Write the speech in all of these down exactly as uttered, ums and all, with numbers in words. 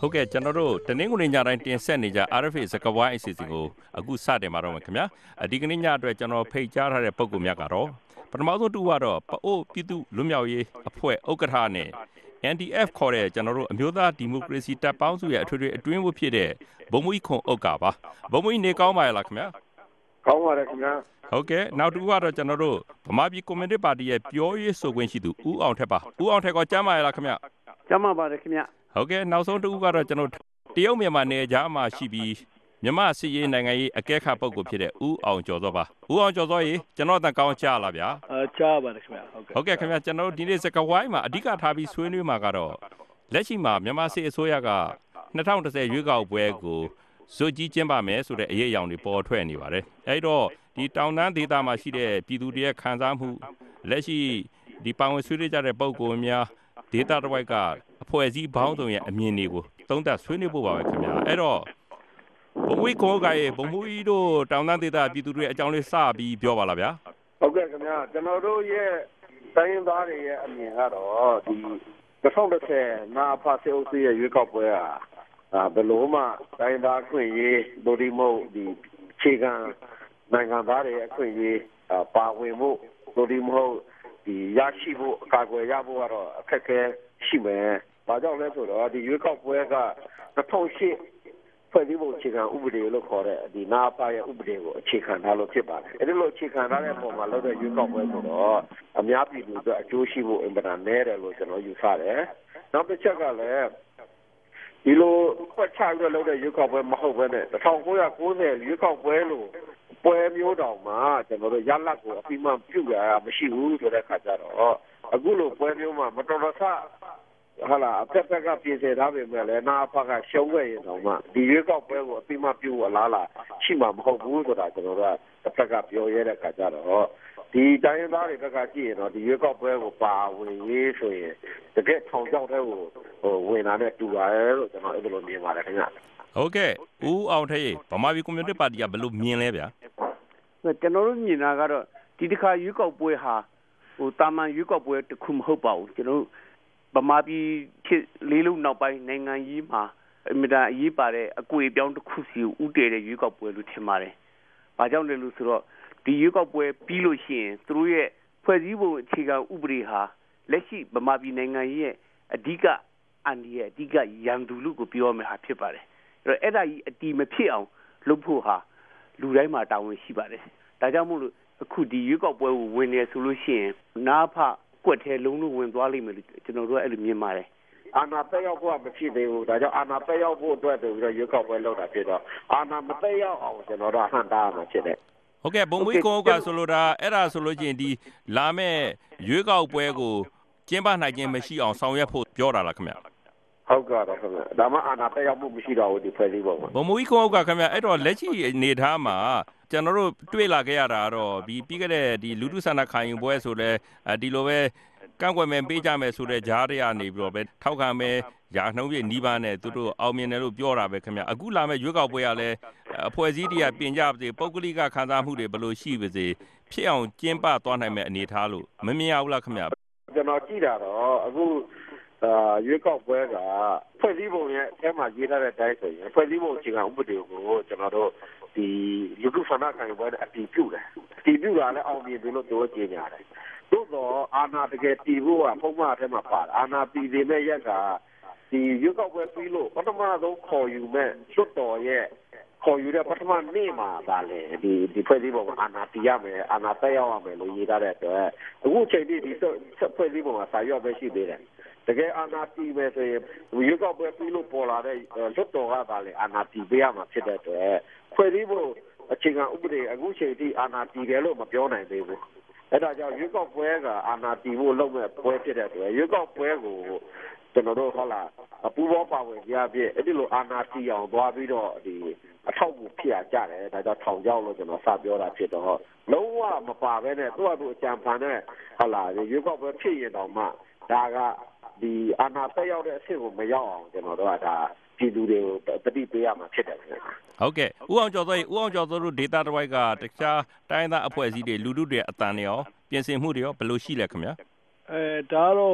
ဟုတ်ကဲ့ကျွန်တော်တို့တနင်္ဂနွေညတိုင်းတင်ဆက်နေကြ R F A စကားဝိုင်းအစီအစဉ်ကိုအခုစတင်မှာတော့မယ်ခင်ဗျာဒီကနေ့ညအတွက်ကျွန်တော်ဖိတ်ကြားထားတဲ့ပုံကူများကတော့ပထမဆုံးတူကတော့ပအိုးပြည်သူလွတ်မြောက်ရေးအဖွဲ့ဥက္ကဋ္ဌနဲ့ N D F ခေါ်တဲ့ကျွန်တော်တို့အမျိုးသားဒီမိုကရေစီတပ်ပေါင်းစုရဲ့အထွေထွေအတွင်းဝဖြစ်တဲ့ဘုံမွေးခွန်ဥက္ကာပါဘုံမွေးနေကောင်းပါရဲ့လားခင်ဗျာကောင်းပါတယ်ခင်ဗျာဟုတ်ကဲ့နောက်တူကတော့ကျွန်တော်တို့ဗမာပြည်ကွန်မြူနတီပါတီရဲ့ပြောရေးဆိုခွင့်ရှိသူဦးအောင်ထက်ပါဦးအောင်ထက်ကကျမ်းပါရဲ့လားခင်ဗျာကျမ်းပါပါတယ်ခင်ဗျာဟုတ်ကဲ့နောက်ဆုံးတူကတော့ကျွန်တော်တရုတ်မြန်မာနယ်ကြားမှာရှိပြီးမြန်မာစစ်ရေးနိုင်ငံရေးအကဲခတ်ပုဂ္ဂိုလ်ဖြစ်တဲ့ဦးအောင်ကျော်စောပါဦးအောင်ကျော်စောရေကျွန်တော်အတန်ကောင်းကြားလားဗျာအဲကြားပါတယ်ခင်ဗျာဟုတ်ကဲ့ဟုတ်ကဲ့ခင်ဗျာကျွန်တော်ဒီနေ့စကားဝိုင်းမှာအဓိကထားပြီးဆွေးနွေးမှာကတော့လက်ရှိမှာမြန်မာစစ်အစိုးရက၂၀၁၀ရွေးကောက်ပွဲကိုဇွတ်ကြီးကျင်းပမယ်ဆိုတဲ့အရေးအယောင်တွေပေါ်ထွက်နေပါတယ်အဲဒီတော့ဒီတောင်တန်းဒေသမှာရှိတဲ့ပြည်သူတွေရဲ့ခံစားမှုလက်ရှိဒီပါဝင်ဆွေးနွေးကြတဲ့ပုဂ္ဂိုလ်များဒေသတစ်ဝိုက်ကအဖွဲ့အစည်းပေါင်းစုံရဲ့အမြင်တွေကိုသုံးသပ်ဆွေးနွေးဖို့ပါပဲခင်ဗျာအဲ့တော့ဘုံမွေးခေါ်ကရဲ့ဘုံမွေးတို့တောင်တန်းဒေသပြည်သူတွေအကြောင်းလေးစပြီးပြောပါလားဗျာဟုတ်ကဲ့ခင်ဗျာကျွန်တော်တို့ရဲ့တိုင်းရင်းသားတွေရဲ့အမြင်ကတော့ဒီ၂၀၁၀နာဖာစေအုပ်စုရဲ့ရွေးကောက်ပွဲဟာဘယ်လိုမှတိုင်းသားခွင့်ရေးဒိုဒီမုတ်ဒီခြေခံနိုင်ငံသားတွေအခွင့်အရေးပါဝင်မှုဒိုဒီမုတ်ဒီရရှိဖို့အကာအကွယ်ရဖို့ကတော့အခက်အခဲရှိမယ်။ဘာကြောင့်လဲဆိုတော့ဒီရွေးကောက်ပွဲက၂၀၀၈ဖွဲ့စည်းပုံအခြေခံဥပဒေလို့ခေါ်တဲ့ဒီနာပါရဲ့ဥပဒေကိုအခြေခံထားလို့ဖြစ်ပါတယ်။အဲဒီလိုအခြေခံထားတဲ့ပုံမှာလုပ်တဲ့ရွေးကောက်ပွဲဆိုတော့အများပြည်သူအတွက်အကျိုးရှိဖို့အင်မတန်နည်းတယ်လို့ကျွန်တော်ယူဆတယ်။နောက်တစ်ချက်ကလည်းဒီလိုဖွက်ချပြီးလုပ်တဲ့ရွေးကောက်ပွဲမဟုတ်ဘဲနဲ့၁၉၉၀ရွေးကောက်ပွဲလို့ပွဲမျိုးတောင်မှကျွန်တော်တို့ရလတ်ကိုအပြီးမှပြုရမရှိဘူးဆိုတဲ့ခါကျတော့အခုလိုပွဲမျိုးမှာမတော်တဆဟာလာအဖက်ဖက်ကပြင်ဆင်ထားပေမဲ့လည်းနာအဖကရှုံးခဲ့ရင်တော့မှဒီရွေးကောက်ပွဲကိုအပြီးမှပြုအလားလားရှိမှာမဟုတ်ဘူးဆိုတာကျွန်တော်တို့ကတစ်ဖက်ကပြောရတဲ့ခါကျတော့ဒီတိုင်းရင်းသားတွေဘက်ကကြည့်ရင်တော့ဒီရွေးကောက်ပွဲကိုပါဝင်ရေးဆိုရင်တကယ်ထောင်ချောက်တဲ့ကိုဟိုဝင်လာတဲ့တူပါတယ်လို့ကျွန်တော်အဲ့လိုမြင်ပါတယ်ခင်ဗျဟုတ်ကဲ့ဦးအောင်ထက်ဗမာပြည်ကွန်မြူနတီပါတီကဘယ်လိုမြင်လဲဗျာကျွန်တော်တို့မြင်တာကတော့ဒီတစ်ခါရွေးကောက်ပွဲဟာဟိုတာမန်ရွေးကောက်ပွဲတစ်ခုမဟုတ်ပါဘူးကျွန်တော်ဗမာပြည်ဖြစ်လေးလုံးနောက်ပိုင်းနိုင်ငံရေးမှာအမြဲတမ်းအရေးပါတဲ့အကွေအပြောင်းတစ်ခုစီကိုဥတည်တဲ့ရွေးကောက်ပွဲလို့ထင်ပါတယ်။ဘာကြောင့်လဲလို့ဆိုတော့ဒီရွေးကောက်ပွဲပြီးလို့ရှိရင်သူတို့ရဲ့ဖွဲ့စည်းပုံအခြေခံဥပဒေဟာလက်ရှိဗမာပြည်နိုင်ငံရေးရဲ့အဓိကအန်ဒီရဲ့အဓိကရန်သူလို့ကိုပြောရမှာဖြစ်ပါတယ်။အဲ့တော့အဲ့ဒါကြီးအတီမဖြစ်အောင်လုပ်ဖို့ဟာလူတိုင်းမှာတာဝန်ရှိပါတယ်။ဒါကြောင့်မို့လို့အခုဒီရွေးကောက်ပွဲကိုဝင်နေဆိုလို့ရှိရင်နားဖကွက်ထဲလုံးလုံးဝင်သွားလိမ့်မယ်လို့ကျွန်တော်တို့အဲ့လိုမြင်ပါတယ်။အာဏာတက်ရောက်ဖို့မဖြစ်သေးဘူး။ဒါကြောင့်အာဏာတက်ရောက်ဖို့အတွက်ဆိုပြီးတော့ရွေးကောက်ပွဲလုပ်တာဖြစ်တော့အာဏာမတက်ရောက်အောင်ကျွန်တော်တို့ဟန်တာရမှာဖြစ်တယ်။ဟုတ်ကဲ့ဘုံမွေးကောကဆိုလိုတာအဲ့ဒါဆိုလို့ချင်းဒီလာမဲ့ရွေးကောက်ပွဲကိုကျင်းပနိုင်ခြင်းမရှိအောင်ဆောင်ရွက်ဖို့ပြောတာလားခင်ဗျ။ဟုတ်ကဲ့ခင်ဗျဒါမှအာဏာတက်ရောက်မှုမရှိတော့ဘူးဒီဖွဲ့စည်းပုံမှာဘုံမွေးကောကခင်ဗျအဲ့တော့လက်ရှိအနေထားမှာကျွန်တော်တို့တွေ့လာခဲ့ရတာတော့ဒီပြီးခဲ့တဲ့ဒီလူထုဆန္ဒခံယူပွဲဆိုလဲဒီလိုပဲကန့်ကွက်မယ်ပေးကြမယ်ဆိုတဲ့ဂျားတွေကနေပြီးတော့ပဲထောက်ခံမယ်ရာနှုံးပြနီးပါးနဲ့သူတို့အောင်မြင်တယ်လို့ပြောတာပဲခင်ဗျအခုလာမဲ့ရွေးကောက်ပွဲကလည်းအဖွဲ့အစည်းတွေကပြင်ကြပါစေပုဂ္ဂလိကခံစားမှုတွေဘယ်လိုရှိပါစေဖြစ်အောင်ကျင်းပသွားနိုင်မဲ့အနေထားလို့မမြင်ရဘူးလားခင်ဗျကျွန်တော်ကြည့်တာတော့အခုအာရွေးကောက်ပွဲကဖွဲ့စည်းပုံရဲ့အဲမှာရေးထားတဲ့အတိုင်းဆိုရင်ဖွဲ့စည်းပုံအခြေခံဥပဒေကိုကျွန်တော်တို့ဒီလူထုဆန္ဒခံယူပွဲနဲ့အတည်ပြုတယ်အတည်ပြုတာလည်းအောင်မြင်တယ်လို့ပြောကြေညာတယ်သို့တော့အာဏာတကယ်တည်ဖို့ကပုံမှန်အထက်မှာပါတယ်အာဏာတည်နေမဲ့ရက်ကဒီရွေးကောက်ပွဲပြီးလို့ပထမဆုံးခေါ်ယူမဲ့လွတ်တော်ရဲ့ခေါ်ယူတဲ့ပထမနေ့မှာဒါလေဒီဒီဖွဲ့စည်းပုံအာဏာတည်ရမယ်အာဏာတက်ရောက်ရမယ်လို့ရေးထားတဲ့အတွက်အခုချိန်ထိဒီဖွဲ့စည်းပုံကစာရွက်ပဲရှိသေးတယ်တကယ်အာဏာတည်မယ်ဆိုရင်ရွေးကောက်ပွဲပြီးလို့ပေါ်လာတဲ့လွတ်တော်ကဒါလေအာဏာတည်ပေးရမှာဖြစ်တဲ့အတွက်ဖွဲ့စည်းပုံအခြေခံဥပဒေအခုချိန်ထိအာဏာတည်တယ်လို့မပြောနိုင်သေးဘူးအဲ့ဒါကြောင့်ရွေးကောက်ပွဲကအာဏာတည်ဖို့လုပ်မဲ့ပွဲဖြစ်တဲ့အတွက်ရွေးကောက်ပွဲကိုကျွန်တော်တို့ဟုတ်လားအပူဘောပါဝင်ကြပြည့်အဲ့ဒီလိုအာဏာတည်အောင်သွားပြီးတော့ဒီအထောက်အကူဖြစ်ရကြတယ်ဒါကြောင့်ထောင်ချောက်လို့ကျွန်တော်စပြောတာဖြစ်တော့လုံးဝမပါဘဲနဲ့သူ့အတူအကြံဖန်နဲ့ဟုတ်လားရွေးကောက်ပွဲဖြစ်ရင်တော့မှဒါကဒီအာဏာတက်ရောက်တဲ့အဆင့်ကိုမရောက်အောင်ကျွန်တော်တို့ကဒါပြည်သူတွေကိုတတိပေးရမှာဖြစ်တယ်ခင်ဗျာဟုတ်ကဲ့ဦးအောင်ကျော်တို့ဦးအောင်ကျော်တို့ဒေတာတစ်ဝိုက်ကတခြားတိုင်းသားအဖွဲ့အစည်းတွေလူထုတွေအတန်တွေရောပြင်ဆင်မှုတွေရောဘယ်လိုရှိလဲခင်ဗျာအဲဒါတော့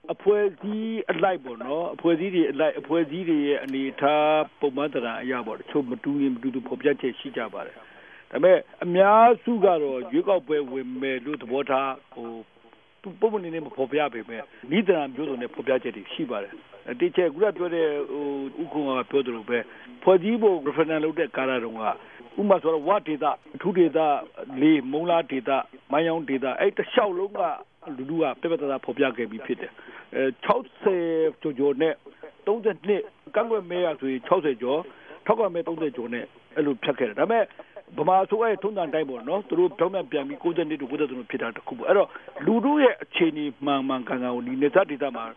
အဖွဲ့အစည်းအလိုက်ပေါ့နော်အဖွဲ့အစည်းတွေအလိုက်အဖွဲ့အစည်းတွေရဲ့အနေထားပုံမှန်တရားအရာပေါ့တချို့မတူရင်မတူတူဖော်ပြချက်ရှိကြပါတယ်ဒါပေမဲ့အများစုကတော့ရွေးကောက်ပွဲဝင်မယ်လို့သဘောထားဟိုပုံမှန်နေမဖော်ပြပေမဲ့ဤတရားမျိုးစုံနဲ့ဖော်ပြချက်တွေရှိပါတယ်တိကျကူရပြောတဲ့ဟိုဥက္ကုံကပြောတယ်လို့ပဲဖွဲ့စည်းပုံ referendum လုပ်တဲ့ကာလတုန်းကဥမာဆိုတော့ဝါဒေတာအထူးဒေတာလေးမုံလာဒေတာမိုင်းယောင်ဒေတာအဲ့တစ်လျှောက်လုံးကလူလူကပြပြသားဖော်ပြခဲ့ပြီးဖြစ်တယ်အဲ60ကျော်ကျော်နဲ့32ကန့်ကွက်မဲရဆိုရင်60ကျော်ထောက်ကမဲ30ကျော်နဲ့အဲ့လိုဖြတ်ခဲ့တယ်ဒါပေမဲ့ဗမာဆိုရဲ့ထုံးတန်တိုင်းပေါ့နော်သူတို့တောင်းပြန်ပြန်ပြီး92တို့93ဖြစ်တာတခုပေါ့အဲ့တော့လူတို့ရဲ့အခြေအနေမှန်မှန်ကန်ကန်ကိုဒီနေသက်ဒေတာမှာ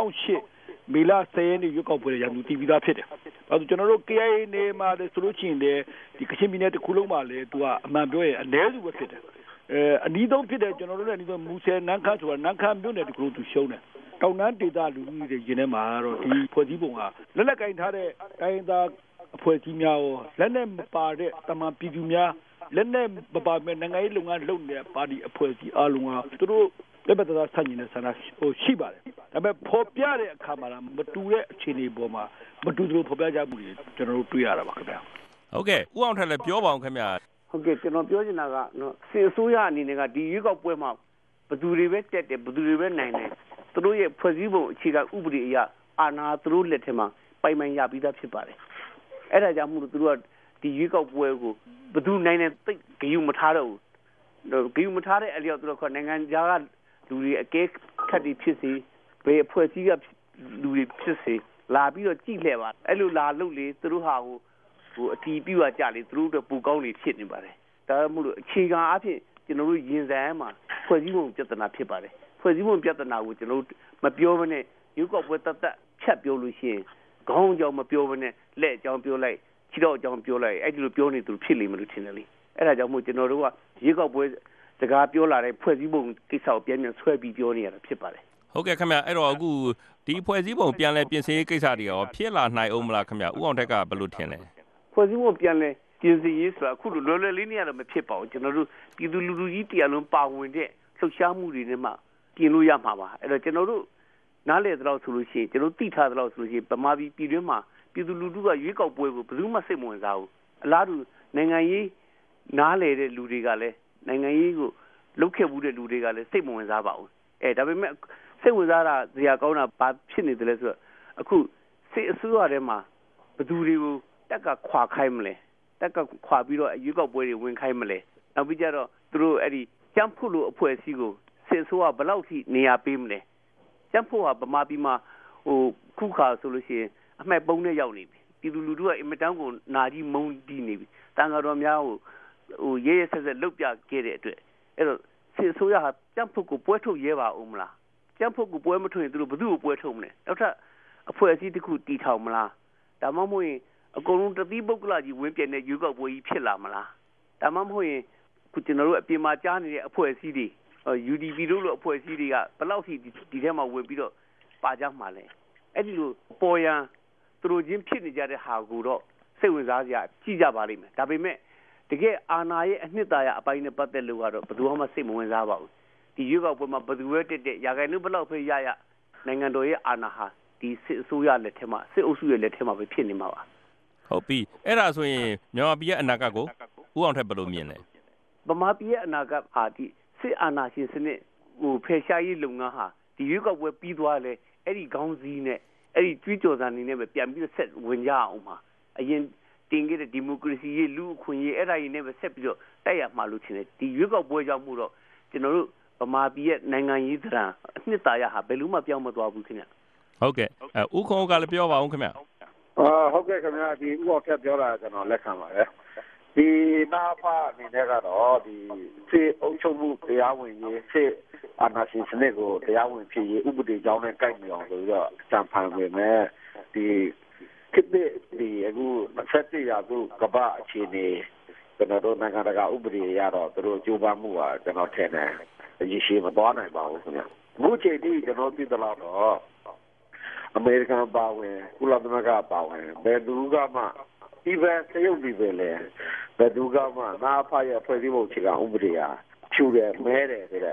2008မေလ10ရက်နေ့ရွေးကောက်ပွဲရန်သူတည်ပြီးသားဖြစ်တယ်။အဲဒါကျွန်တော်တို့ K I A နေမှာလည်းဆိုလို့ရှိရင်လည်းဒီကချင်ပြည်နယ်တစ်ခုလုံးမှာလည်းသူကအမှန်ပြောရင်အနည်းစုပဲဖြစ်တယ်။အဲအနည်းဆုံးဖြစ်တယ်ကျွန်တော်တို့လည်းအနည်းဆုံးမူဆယ်နန်းခမ်းဆိုတာနန်းခမ်းမြို့နယ်တစ်ခုလုံးသူရှုံးတယ်။တောင်တန်းဒေသလူကြီးတွေရင်းထဲမှာတော့ဒီဖွဲ့စည်းပုံကလက်လက်ကင်ထားတဲ့တိုင်းသားအဖွဲ့အစည်းများရောလက်နဲ့မပါတဲ့တမန်ပြည်သူများလက်နဲ့မပါမဲ့နိုင်ငံရေးလုပ်ငန်းလုပ်နေတဲ့ပါတီအဖွဲ့အစည်းအလုံးကသူတို့လက်ပတ်သားဆန့်ကျင်တဲ့ဆန္ဒဟိုရှိပါတယ်ဒါပေမဲ့ဖော်ပြတဲ့အခါမှာမတူတဲ့အခြေအနေပေါ်မှာမတူသလိုဖော်ပြကြမှုတွေကျွန်တော်တို့တွေ့ရတာပါခင်ဗျာဟုတ်ကဲ့ဦးအောင်ထက်လည်းပြောပါအောင်ခင်ဗျာဟုတ်ကဲ့ကျွန်တော်ပြောချင်တာကနော်စီအစိုးရအနေနဲ့ကဒီရွေးကောက်ပွဲမှာဘယ်သူတွေပဲတက်တယ်ဘယ်သူတွေပဲနိုင်တယ်သူတို့ရဲ့ဖွဲ့စည်းပုံအခြေခံဥပဒေအရအာဏာသူတို့လက်ထက်မှာပိုင်ပိုင်ရပြီးသားဖြစ်ပါတယ်အဲ့ဒါကြောင့်မို့လို့သူတို့ကဒီရွေးကောက်ပွဲကိုဘယ်သူနိုင်တယ်သိဂယုမထားတော့ဘူးဂယုမထားတဲ့အလျောက်သူတို့ကနိုင်ငံခြားကလူတွေအကဲခတ်တွေဖြစ်စေဘယ်အဖွဲ့အစည်းကလူတွေဖြစ်စေလာပြီးတော့ကြည့်လှည့်ပါအဲ့လိုလာလို့လေသူတို့ဟာဟိုဟိုအတီးပြူကကြလေသူတို့တို့ပူကောင်းနေဖြစ်နေပါတယ်ဒါမှမဟုတ်အခြေခံအဖြစ်ကျွန်တော်တို့ရင်ဆိုင်မှာဖွဲ့စည်းပုံပြဿနာဖြစ်ပါတယ်ဖွဲ့စည်းပုံပြဿနာကိုကျွန်တော်တို့မပြောဘဲနဲ့ရုပ်ောက်ပွဲတတ်တတ်ဖြတ်ပြောလို့ရှိရင်ခေါင်းကြောင်မပြောဘဲနဲ့လက်အကြောင်ပြောလိုက်ခြေတော့အကြောင်ပြောလိုက်အဲ့ဒီလိုပြောနေသူဖြစ်လိမ့်မယ်လို့ထင်တယ်လေအဲ့ဒါကြောင့်မို့ကျွန်တော်တို့ကရုပ်ောက်ပွဲစကားပြောလာတဲ့ဖွဲ့စည်းပုံကိစ္စကိုပြန်ပြန်ဆွဲပြီးပြောနေရတာဖြစ်ပါတယ်ဟုတ်ကဲ့ခင်ဗျအဲ့တော့အခုဒီဖွဲ့စည်းပုံပြန်လဲပြင်ဆင်ရေးကိစ္စတွေရောဖြစ်လာနိုင်အောင်မလားခင်ဗျဦးအောင်ထက်ကဘယ်လိုထင်လဲဖွဲ့စည်းပုံပြန်လဲပြင်ဆင်ရေးဆိုတာအခုလိုလွယ်လွယ်လေးနေရတော့မဖြစ်ပါဘူးကျွန်တော်တို့ပြည်သူလူထုကြီးတရားလုံးပါဝင်တဲ့လှုပ်ရှားမှုတွေနဲ့မှပြင်လို့ရမှာပါအဲ့တော့ကျွန်တော်တို့နားလည်သလောက်ဆိုလို့ရှိရင်ကျွန်တော်သိထားသလောက်ဆိုလို့ရှိရင်ဗမာပြည်ပြည်တွင်းမှာပြည်သူလူထုကရွေးကောက်ပွဲကိုဘယ်သူမှစိတ်မဝင်စားဘူးအလားတူနိုင်ငံရေးနားလည်တဲ့လူတွေကလည်းနိုင်ငံရေးကိုလုတ်ခဲ့မှုတဲ့လူတွေကလည်းစိတ်မဝင်စားပါဘူးအဲဒါပေမဲ့စိတ်ဝင်စားတာဇာတ်ကောင်းတာဘာဖြစ်နေတယ်လဲဆိုတော့အခုစိတ်အစိုးရထဲမှာဘယ်သူတွေကိုတက်ကခွာခိုင်းမလဲတက်ကခွာပြီးတော့ရွေးကောက်ပွဲတွေဝင်ခိုင်းမလဲနောက်ပြီးကြတော့သူတို့အဲ့ဒီကျန်းဖို့လို့အဖွဲ့အစည်းကိုစိတ်အစိုးရဘယ်လောက်ထိနေရာပေးမလဲကျန်းဖို့ဟာဗမာပြည်မှာဟိုခုခါဆိုလို့ရှိရင်အမှတ်ပုံနဲ့ရောက်နေပြီပြည်သူလူထုကအင်မတန်ကိုနာကြီးမုန်းတီးနေပြီတန်ဃာတော်များကိုဟိုရဲရဲဆက်ဆက်လုတ်ပြခဲ့တဲ့အတွက်အဲ့တော့စစ်အစိုးရဟာကျန်းဖို့ကိုပွဲထုတ်ရဲပါဦးမလားကျန်းဖို့ကိုပွဲမထုတ်ရင်သူတို့ဘယ်သူ့ကိုပွဲထုတ်မလဲနောက်ထပ်အဖွဲ့အစည်းတစ်ခုတီထောင်မလားဒါမှမဟုတ်ရင်အကုန်လုံးတတိပုဂ္ဂလကြီးဝင်ပြတဲ့ရွေးကောက်ပွဲကြီးဖြစ်လာမလားဒါမှမဟုတ်ရင်ခုကျွန်တော်တို့အပြင်မှာကြားနေတဲ့အဖွဲ့အစည်းတွေ U D P တို့လိုအဖွဲ့အစည်းတွေကဘယ်လောက်ထိဒီထဲမှာဝင်ပြီးတော့ပါကြမှာလဲအဲ့ဒီလိုပေါ်ရန်သူတို့ချင်းဖြစ်နေကြတဲ့ဟာကိုတော့စိတ်ဝင်စားစရာကြည့်ကြပါလိမ့်မယ်ဒါပေမဲ့တကယ်အာဏာရဲ့အနှစ်သာရအပိုင်းနဲ့ပတ်သက်လို့ကတော့ဘယ်သူမှစိတ်မဝင်စားပါဘူးဒီရွေးကောက်ပွဲမှာဘယ်သူပဲတက်တက်ရာဂိုင်နှုန်းဘယ်လောက်ပဲရရနိုင်ငံတော်ရဲ့အာဏာဟာဒီစစ်အစိုးရလက်ထက်မှာစစ်အုပ်စုရဲ့လက်ထက်မှာပဲဖြစ်နေမှာပါဟုတ်ပြီအဲ့ဒါဆိုရင်မြန်မာပြည်ရဲ့အနာဂတ်ကိုဦးအောင်ထက်ဘယ်လိုမြင်လဲဗမာပြည်ရဲ့အနာဂတ်ဟာဒီစစ်အာဏာရှင်စနစ်ဟိုဖယ်ရှားရေးလုပ်ငန်းဟာဒီရွေးကောက်ပွဲပြီးသွားလဲအဲ့ဒီခေါင်းစည်းနဲ့အဲ့ဒီကြွေးကြော်သံနေနဲ့ပဲပြန်ပြီးဆက်ဝင်ကြအောင်ပါအရင်တင်ခဲ့တဲ့ဒီမိုကရေစီရေးလူအခွင့်အရေးအဲ့ဒါကြီးနဲ့ပဲဆက်ပြီးတော့တိုက်ရမှာလို့ထင်တယ်ဒီရွေးကောက်ပွဲကြောင့်မို့တော့ကျွန်တော်တို့ဗမာပြည်ရဲ့နိုင်ငံရေးသဏ္ဍာန်အနှစ်သာရဟာဘယ်လိုမှပြောင်းမသွားဘူးခင်ဗျဟုတ်ကဲ့အဲဦးခွန်ဦးကလည်းပြောပါအောင်ခင်ဗျအာဟုတ်ကဲ့ခင်ဗျဒီဥပ္ပခက်ပြောတာကျွန်တော်လက်ခံပါတယ်ဒီနာဖအနေနဲ့ကတော့ဒီစေအုပ်ချုပ်မှုတရားဝင်ရေးစေအာဏာရှင်စနစ်ကိုတရားဝင်ဖြစ်ရေးဥပဒေကြောင်းနဲ့ကိုက်မြောင်ဆိုတော့စံဖန်ဝင်မဲ့ဒီခေတ်ဒီအခုဆက်ပြရသူကပ္ပအခြေအနေကျွန်တော်တို့နိုင်ငံတကာဥပဒေရတော့သူတို့ကြိုးပမ်းမှုကကျွန်တော်ထင်တယ်ရေရှည်မသွားနိုင်ပါဘူးခင်ဗျအခုချိန်ထိကျွန်တော်သိသလောက်တော့အမေရိကန်ပါဝင်ကုလသမဂ္ဂပါဝင်ဘယ်သူကမှ even တရုတ်ပြည်ပဲလေဘယ်သူကမှနာဖရဲ့ဖွဲ့စည်းပုံအခြေခံဥပဒေဟာဖြူတယ်မဲတယ်ဆိုတဲ့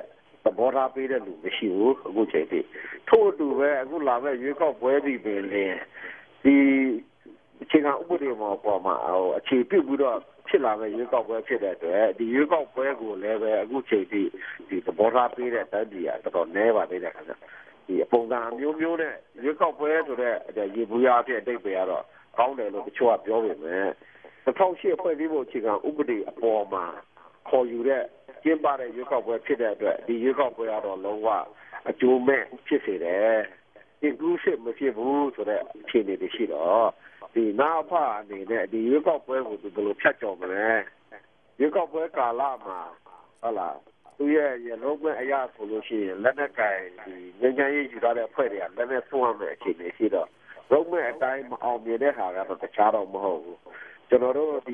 သဘောထားပေးတဲ့လူမရှိဘူးအခုချိန်ထိထို့အတူပဲအခုလာမဲ့ရွေးကောက်ပွဲဒီပင်လင်းဒီအခြေခံဥပဒေမှာပေါ်မှာဟိုအခြေပြုပြီးတော့ဖြစ်လာမဲ့ရွေးကောက်ပွဲဖြစ်တဲ့အတွက်ဒီရွေးကောက်ပွဲကိုလည်းပဲအခုချိန်ထိဒီသဘောထားပေးတဲ့တိုင်းပြည်ကတော်တော်နည်းပါသေးတယ်ခင်ဗျဒီအပုံစံမျိုးမျိုးနဲ့ရွေးကောက်ပွဲဆိုတဲ့ရေဘူးရအဖြစ်အတိတ်ပဲကတော့ကောင်းတယ်လို့တချို့ကပြောပေမဲ့၂၀၀၈ဖွဲ့စည်းဖို့အခြေခံဥပဒေအပေါ်မှာခေါ်ယူတဲ့ကျင်းပတဲ့ရွေးကောက်ပွဲဖြစ်တဲ့အတွက်ဒီရွေးကောက်ပွဲကတော့လုံးဝအကျိုးမဲ့ဖြစ်စေတယ် inclusive မဖြစ်ဘူးဆိုတဲ့အခြေအနေတွေရှိတော့ဒီနာဖာအနေနဲ့ဒီရွေးကောက်ပွဲကိုဘယ်လိုဖြတ်ကျော်မလဲရွေးကောက်ပွဲကာလမှာဟုတ်လားသူရဲ့ရလုံးမဲ့အရာဆိုလို့ရှိရင်လက်နက်ကင်ဒီငញ្ញရေးယူထားတဲ့အဖွဲ့တွေကလက်နက်သုံးရမယ့်အခြေအနေရှိတော့လုံးမဲ့အတိုင်းမအောင်မြင်တဲ့ဟာကတော့တခြားတော့မဟုတ်ဘူးကျွန်တော်တို့ဒီ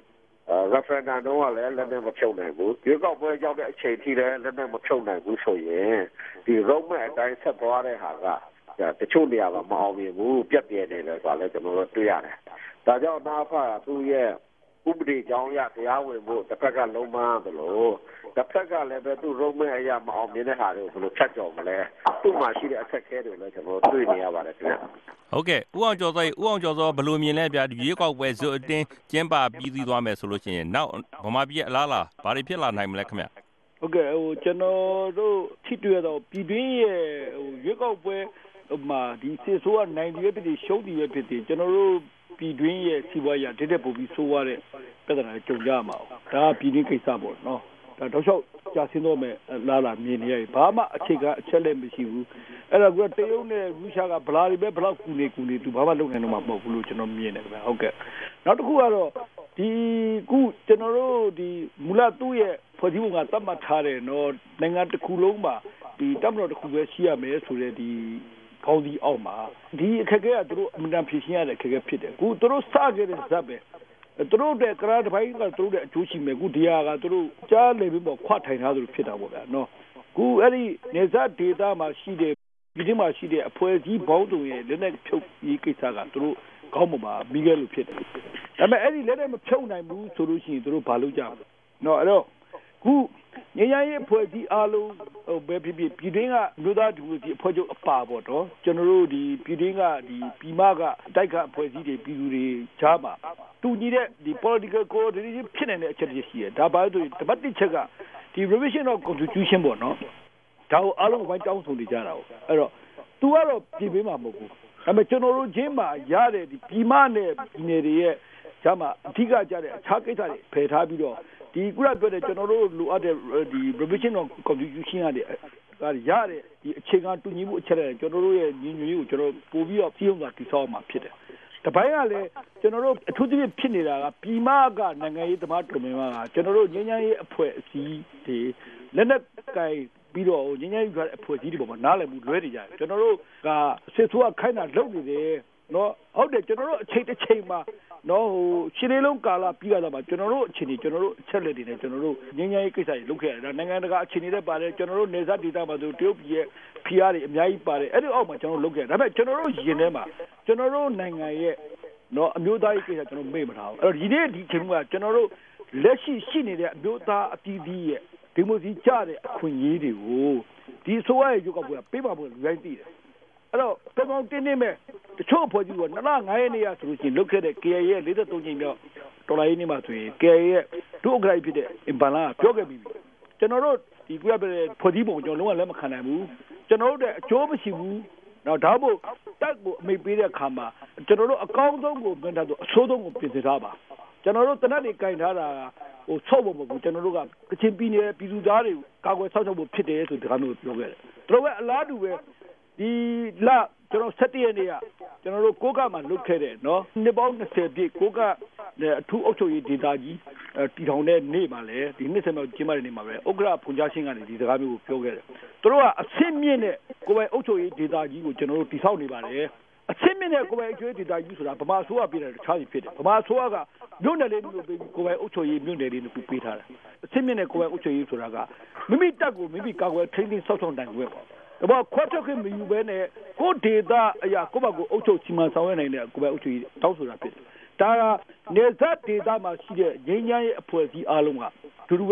referendum တော့လည်းလက်နက်မဖြုတ်နိုင်ဘူးရွေးကောက်ပွဲရောက်တဲ့အချိန်ထိလည်းလက်နက်မဖြုတ်နိုင်ဘူးဆိုရင်ဒီလုံးမဲ့အတိုင်းဆက်သွားတဲ့ဟာကတချို့နေရာမှာမအောင်မြင်ဘူးပြက်ပြဲနေတယ်ဆိုတာလည်းကျွန်တော်တို့တွေ့ရတယ်ဒါကြောင့်နာဖာသူ့ရဲ့ဥပဒေကြောင်းရတရားဝင်ဖို့တစ်ဖက်ကလုံးမသလိုတစ်ဖက်ကလည်းပဲသူ့ရုံးမဲ့အရာမအောင်မြင်တဲ့ဟာတွေကိုဘယ်လိုဖြတ်ကျော်မလဲသူ့မှာရှိတဲ့အခက်အခဲတွေလည်းကျွန်တော်တွေ့နေရပါတယ်ခင်ဗျဟုတ်ကဲ့ဦးအောင်ကျော်စောဦးအောင်ကျော်စောဘယ်လိုမြင်လဲဗျာရွေးကောက်ပွဲဇွတ်အတင်းကျင်းပပြီးစီးသွားမယ်ဆိုလို့ရှိရင်နောက်ဗမာပြည်အလားလားဘာတွေဖြစ်လာနိုင်မလဲခင်ဗျဟုတ်ကဲ့ဟိုကျွန်တော်တို့ထိတွေ့တော့ပြည်တွင်းရဲ့ဟိုရွေးကောက်ပွဲမှာဒီစစ်ဆိုးကနိုင်ရွေးပြည်ရှုံးတည်ရွေးပြည်ကျွန်တော်တို့ပြည်တွင်းရဲ့စီးပွားရေးတက်တက်ပို့ပြီးဆိုးရတဲ့ပြဿနာကြုံကြမှာ။ဒါကပြည်တွင်းကိစ္စပေါ့နော်။ဒါတော့လျှောက်ကြာဆင်းတော့မယ်လာလာမြင်နေရပြီ။ဘာမှအခြေခံအချက်လက်မရှိဘူး။အဲ့ဒါကတရုတ်နဲ့ရုရှားကဗလာတွေပဲဘလောက်ကူနေကူနေသူဘာမှလုပ်နိုင်တော့မှာမဟုတ်ဘူးလို့ကျွန်တော်မြင်တယ်ခင်ဗျာ။ဟုတ်ကဲ့။နောက်တစ်ခုကတော့ဒီခုကျွန်တော်တို့ဒီမူလသူ့ရဲ့ဖွဲ့စည်းပုံကသတ်မှတ်ထားတယ်နော်။နိုင်ငံတစ်ခုလုံးမှာဒီတပ်မတော်တစ်ခုပဲရှိရမယ်ဆိုတဲ့ဒီကောင်းစီအောက်မှာဒီအခက်အခဲကသူတို့အမှန်တန်ဖြေရှင်းရတဲ့အခက်အခဲဖြစ်တယ်ခုသူတို့စခဲ့တဲ့ဇက်ပဲသူတို့တဲ့ကရာတပိုင်းကသူတို့တဲ့အကျိုးရှိမယ်ခုဒီဟာကသူတို့ကြားလေပြီးပေါ့ခွထိုင်ထားသလိုဖြစ်တာပေါ့ဗျာနော်ခုအဲ့ဒီနေဇက်ဒေတာမှာရှိတဲ့ဒီဒီမှာရှိတဲ့အဖွဲ့အစည်းဘောင်းတုံရဲ့လက်နက်ဖြုတ်ရေးကိစ္စကသူတို့ကောင်းမှမှာပြီးခဲ့လို့ဖြစ်တယ်ဒါပေမဲ့အဲ့ဒီလက်နက်မဖြုတ်နိုင်ဘူးဆိုလို့ရှိရင်သူတို့ဘာလုပ်ကြမလဲနော်အဲ့တော့ခုညဉ့်ညရဲ့ဖွဲ့စည်းအားလုံးဟိုပဲဖြစ်ဖြစ်ပြည်တွင်းကလူသားဒီဒီအဖွဲ့ချုပ်အပါပေါ့တော့ကျွန်တော်တို့ဒီပြည်တွင်းကဒီပြည်မကတိုက်ခတ်အဖွဲ့အစည်းတွေပြည်သူတွေကြားမှာတူညီတဲ့ဒီ political coordination ဖြစ်နေတဲ့အချက်တွေရှိတယ်ဒါပါလို့တပတ်တစ်ချက်ကဒီ revision of constitution ပေါ့နော်ဒါကိုအားလုံးဝိုင်းတောင်းဆိုနေကြတာပေါ့အဲ့တော့ तू ကတော့ပြည်ပေးမှာမဟုတ်ဘူးဒါပေမဲ့ကျွန်တော်တို့ချင်းမှာရတဲ့ဒီပြည်မနဲ့ပြည်နယ်တွေရဲ့ကြားမှာအထူးကကြတဲ့အခြားကိစ္စတွေဖယ်ထားပြီးတော့ဒီကုလပြောတဲ့ကျွန်တော်တို့လိုအပ်တဲ့ဒီ revision of constitution ရတယ်ဒါရတဲ့ဒီအခြေခံတူညီမှုအချက်တွေကျွန်တော်တို့ရဲ့ညီညွတ်ရေးကိုကျွန်တော်ပို့ပြီးတော့ပြည်ုံကတည်ဆောက်မှာဖြစ်တယ်တပိုင်းကလည်းကျွန်တော်တို့အထူးသဖြင့်ဖြစ်နေတာကပြည်မကနိုင်ငံရေးသမားတော်များများကကျွန်တော်တို့ငြိမ်းချမ်းရေးအဖွဲ့အစည်းတွေလက်နက်ကင်ပြီးတော့ငြိမ်းချမ်းရေးအဖွဲ့အစည်းတွေပေါ်မှာနားလည်မှုလွဲနေကြတယ်ကျွန်တော်တို့ကစစ်ဆိုးကခိုင်းတာလုပ်နေတယ်နော်ဟုတ်တယ်ကျွန်တော်တို့အချိန်တစ်ချိန်မှာနော်ဟိုရှင်းလေးလုံးကာလပြီးရတာမှာကျွန်တော်တို့အချိန်ကြီးကျွန်တော်တို့အချက်လက်တွေနဲ့ကျွန်တော်တို့ငြိမ်းချမ်းရေးကိစ္စတွေလုပ်ခဲ့ရတယ်ဒါနိုင်ငံတကာအချိန်တွေပါတယ်ကျွန်တော်တို့နေစားဒေသမှာဆိုတရုတ်ပြည်ရဲ့ဖိအားတွေအများကြီးပါတယ်အဲ့ဒီအောက်မှာကျွန်တော်တို့လုပ်ခဲ့ဒါပေမဲ့ကျွန်တော်တို့ယင်ထဲမှာကျွန်တော်တို့နိုင်ငံရဲ့နော်အမျိုးသားရေးကိစ္စကျွန်တော်မေ့မထားဘူးအဲ့တော့ဒီနေ့ဒီချိန်မှာကျွန်တော်တို့လက်ရှိရှိနေတဲ့အမျိုးသားအသီးသီးရဲ့ဒီမိုစီကြတဲ့အခွင့်အရေးတွေကိုဒီဆိုရရဲ့ရုပ်ကပွဲပေးပါဖို့လူတိုင်းသိတယ်အဲ့တော့ပေပေါင်းတင်းနေမဲ့တချို့ဖွဲ့ကြီးကနှစ်လငါးရက်နေရဆိုလို့ရှိရင်လုတ်ခဲ့တဲ့ K A ရဲ့လေးသုံးချိန်မြောက်ဒေါ်လာရင်းနေမှာဆိုရင် K A ရဲ့ဒုဥက္ကဋ္ဌဖြစ်တဲ့အင်ဘန်လာပြောခဲ့ပြီးပြီကျွန်တော်တို့ဒီကုရပဲဖွဲ့ကြီးပုံကျွန်တော်လုံးဝလက်မခံနိုင်ဘူးကျွန်တော်တို့တဲ့အကျိုးမရှိဘူးတော့ဒါမို့တက်ကိုအမိပေးတဲ့အခါမှာကျွန်တော်တို့အကောင်းဆုံးကိုပြန်တာဆိုအဆိုးဆုံးကိုပြင်ဆင်ထားပါကျွန်တော်တို့တနက်တွေကင်ထားတာဟိုဆော့ဖို့မဟုတ်ဘူးကျွန်တော်တို့ကကချင်ပြည်နယ်ပြည်သူသားတွေကာကွယ်ဆောက်ရှောက်ဖို့ဖြစ်တယ်ဆိုဒီကမျိုးပြောခဲ့တယ်သူတို့ကအလားတူပဲဒီလကျွန်တော်ဆက်တရက်နေ့ကကျွန်တော်တို့ကိုကမှာလုတ်ခဲ့တယ်နော်နှစ်ပေါင်း၂၀ပြည့်ကိုကအထူးအုပ်ချုပ်ရေးဒေသကြီးတီထောင်တဲ့နေ့မှာလေဒီနှစ်ဆက်မြောက်ကျင်းပတဲ့နေ့မှာပဲဥက္ကဋ္ဌဖွန်ချရှင်းကနေဒီစကားမျိုးကိုပြောခဲ့တယ်သူတို့ကအဆင့်မြင့်တဲ့ကိုယ်ပိုင်အုပ်ချုပ်ရေးဒေသကြီးကိုကျွန်တော်တို့တည်ဆောက်နေပါတယ်အဆင့်မြင့်တဲ့ကိုယ်ပိုင်အုပ်ချုပ်ရေးဒေသကြီးဆိုတာဗမာဆိုးကပြည်တယ်တခြားစီဖြစ်တယ်ဗမာဆိုးကမြို့နယ်လေးမျိုးပေးပြီးကိုယ်ပိုင်အုပ်ချုပ်ရေးမြို့နယ်လေးမျိုးပေးထားတယ်အဆင့်မြင့်တဲ့ကိုယ်ပိုင်အုပ်ချုပ်ရေးဆိုတာကမိမိတပ်ကိုမိမိကာကွယ်ထိန်းသိမ်းဆောက်ရှောက်နိုင်ခွင့်ပေါ့ဒါပေမဲ့ခွဲထွက်ခွင့်မယူဘဲနဲ့ကိုဒေတာအရာကိုယ့်ဘက်ကိုအုပ်ချုပ်စီမံဆောင်ရွက်နိုင်တဲ့ကိုယ်ပဲအုပ်ချုပ်တောင်းဆိုတာဖြစ်တယ်။ဒါကနေဇက်ဒေတာမှာရှိတဲ့ငြိမ်းချမ်းရေးအဖွဲ့အစည်းအားလုံးကဒူဒူပဲ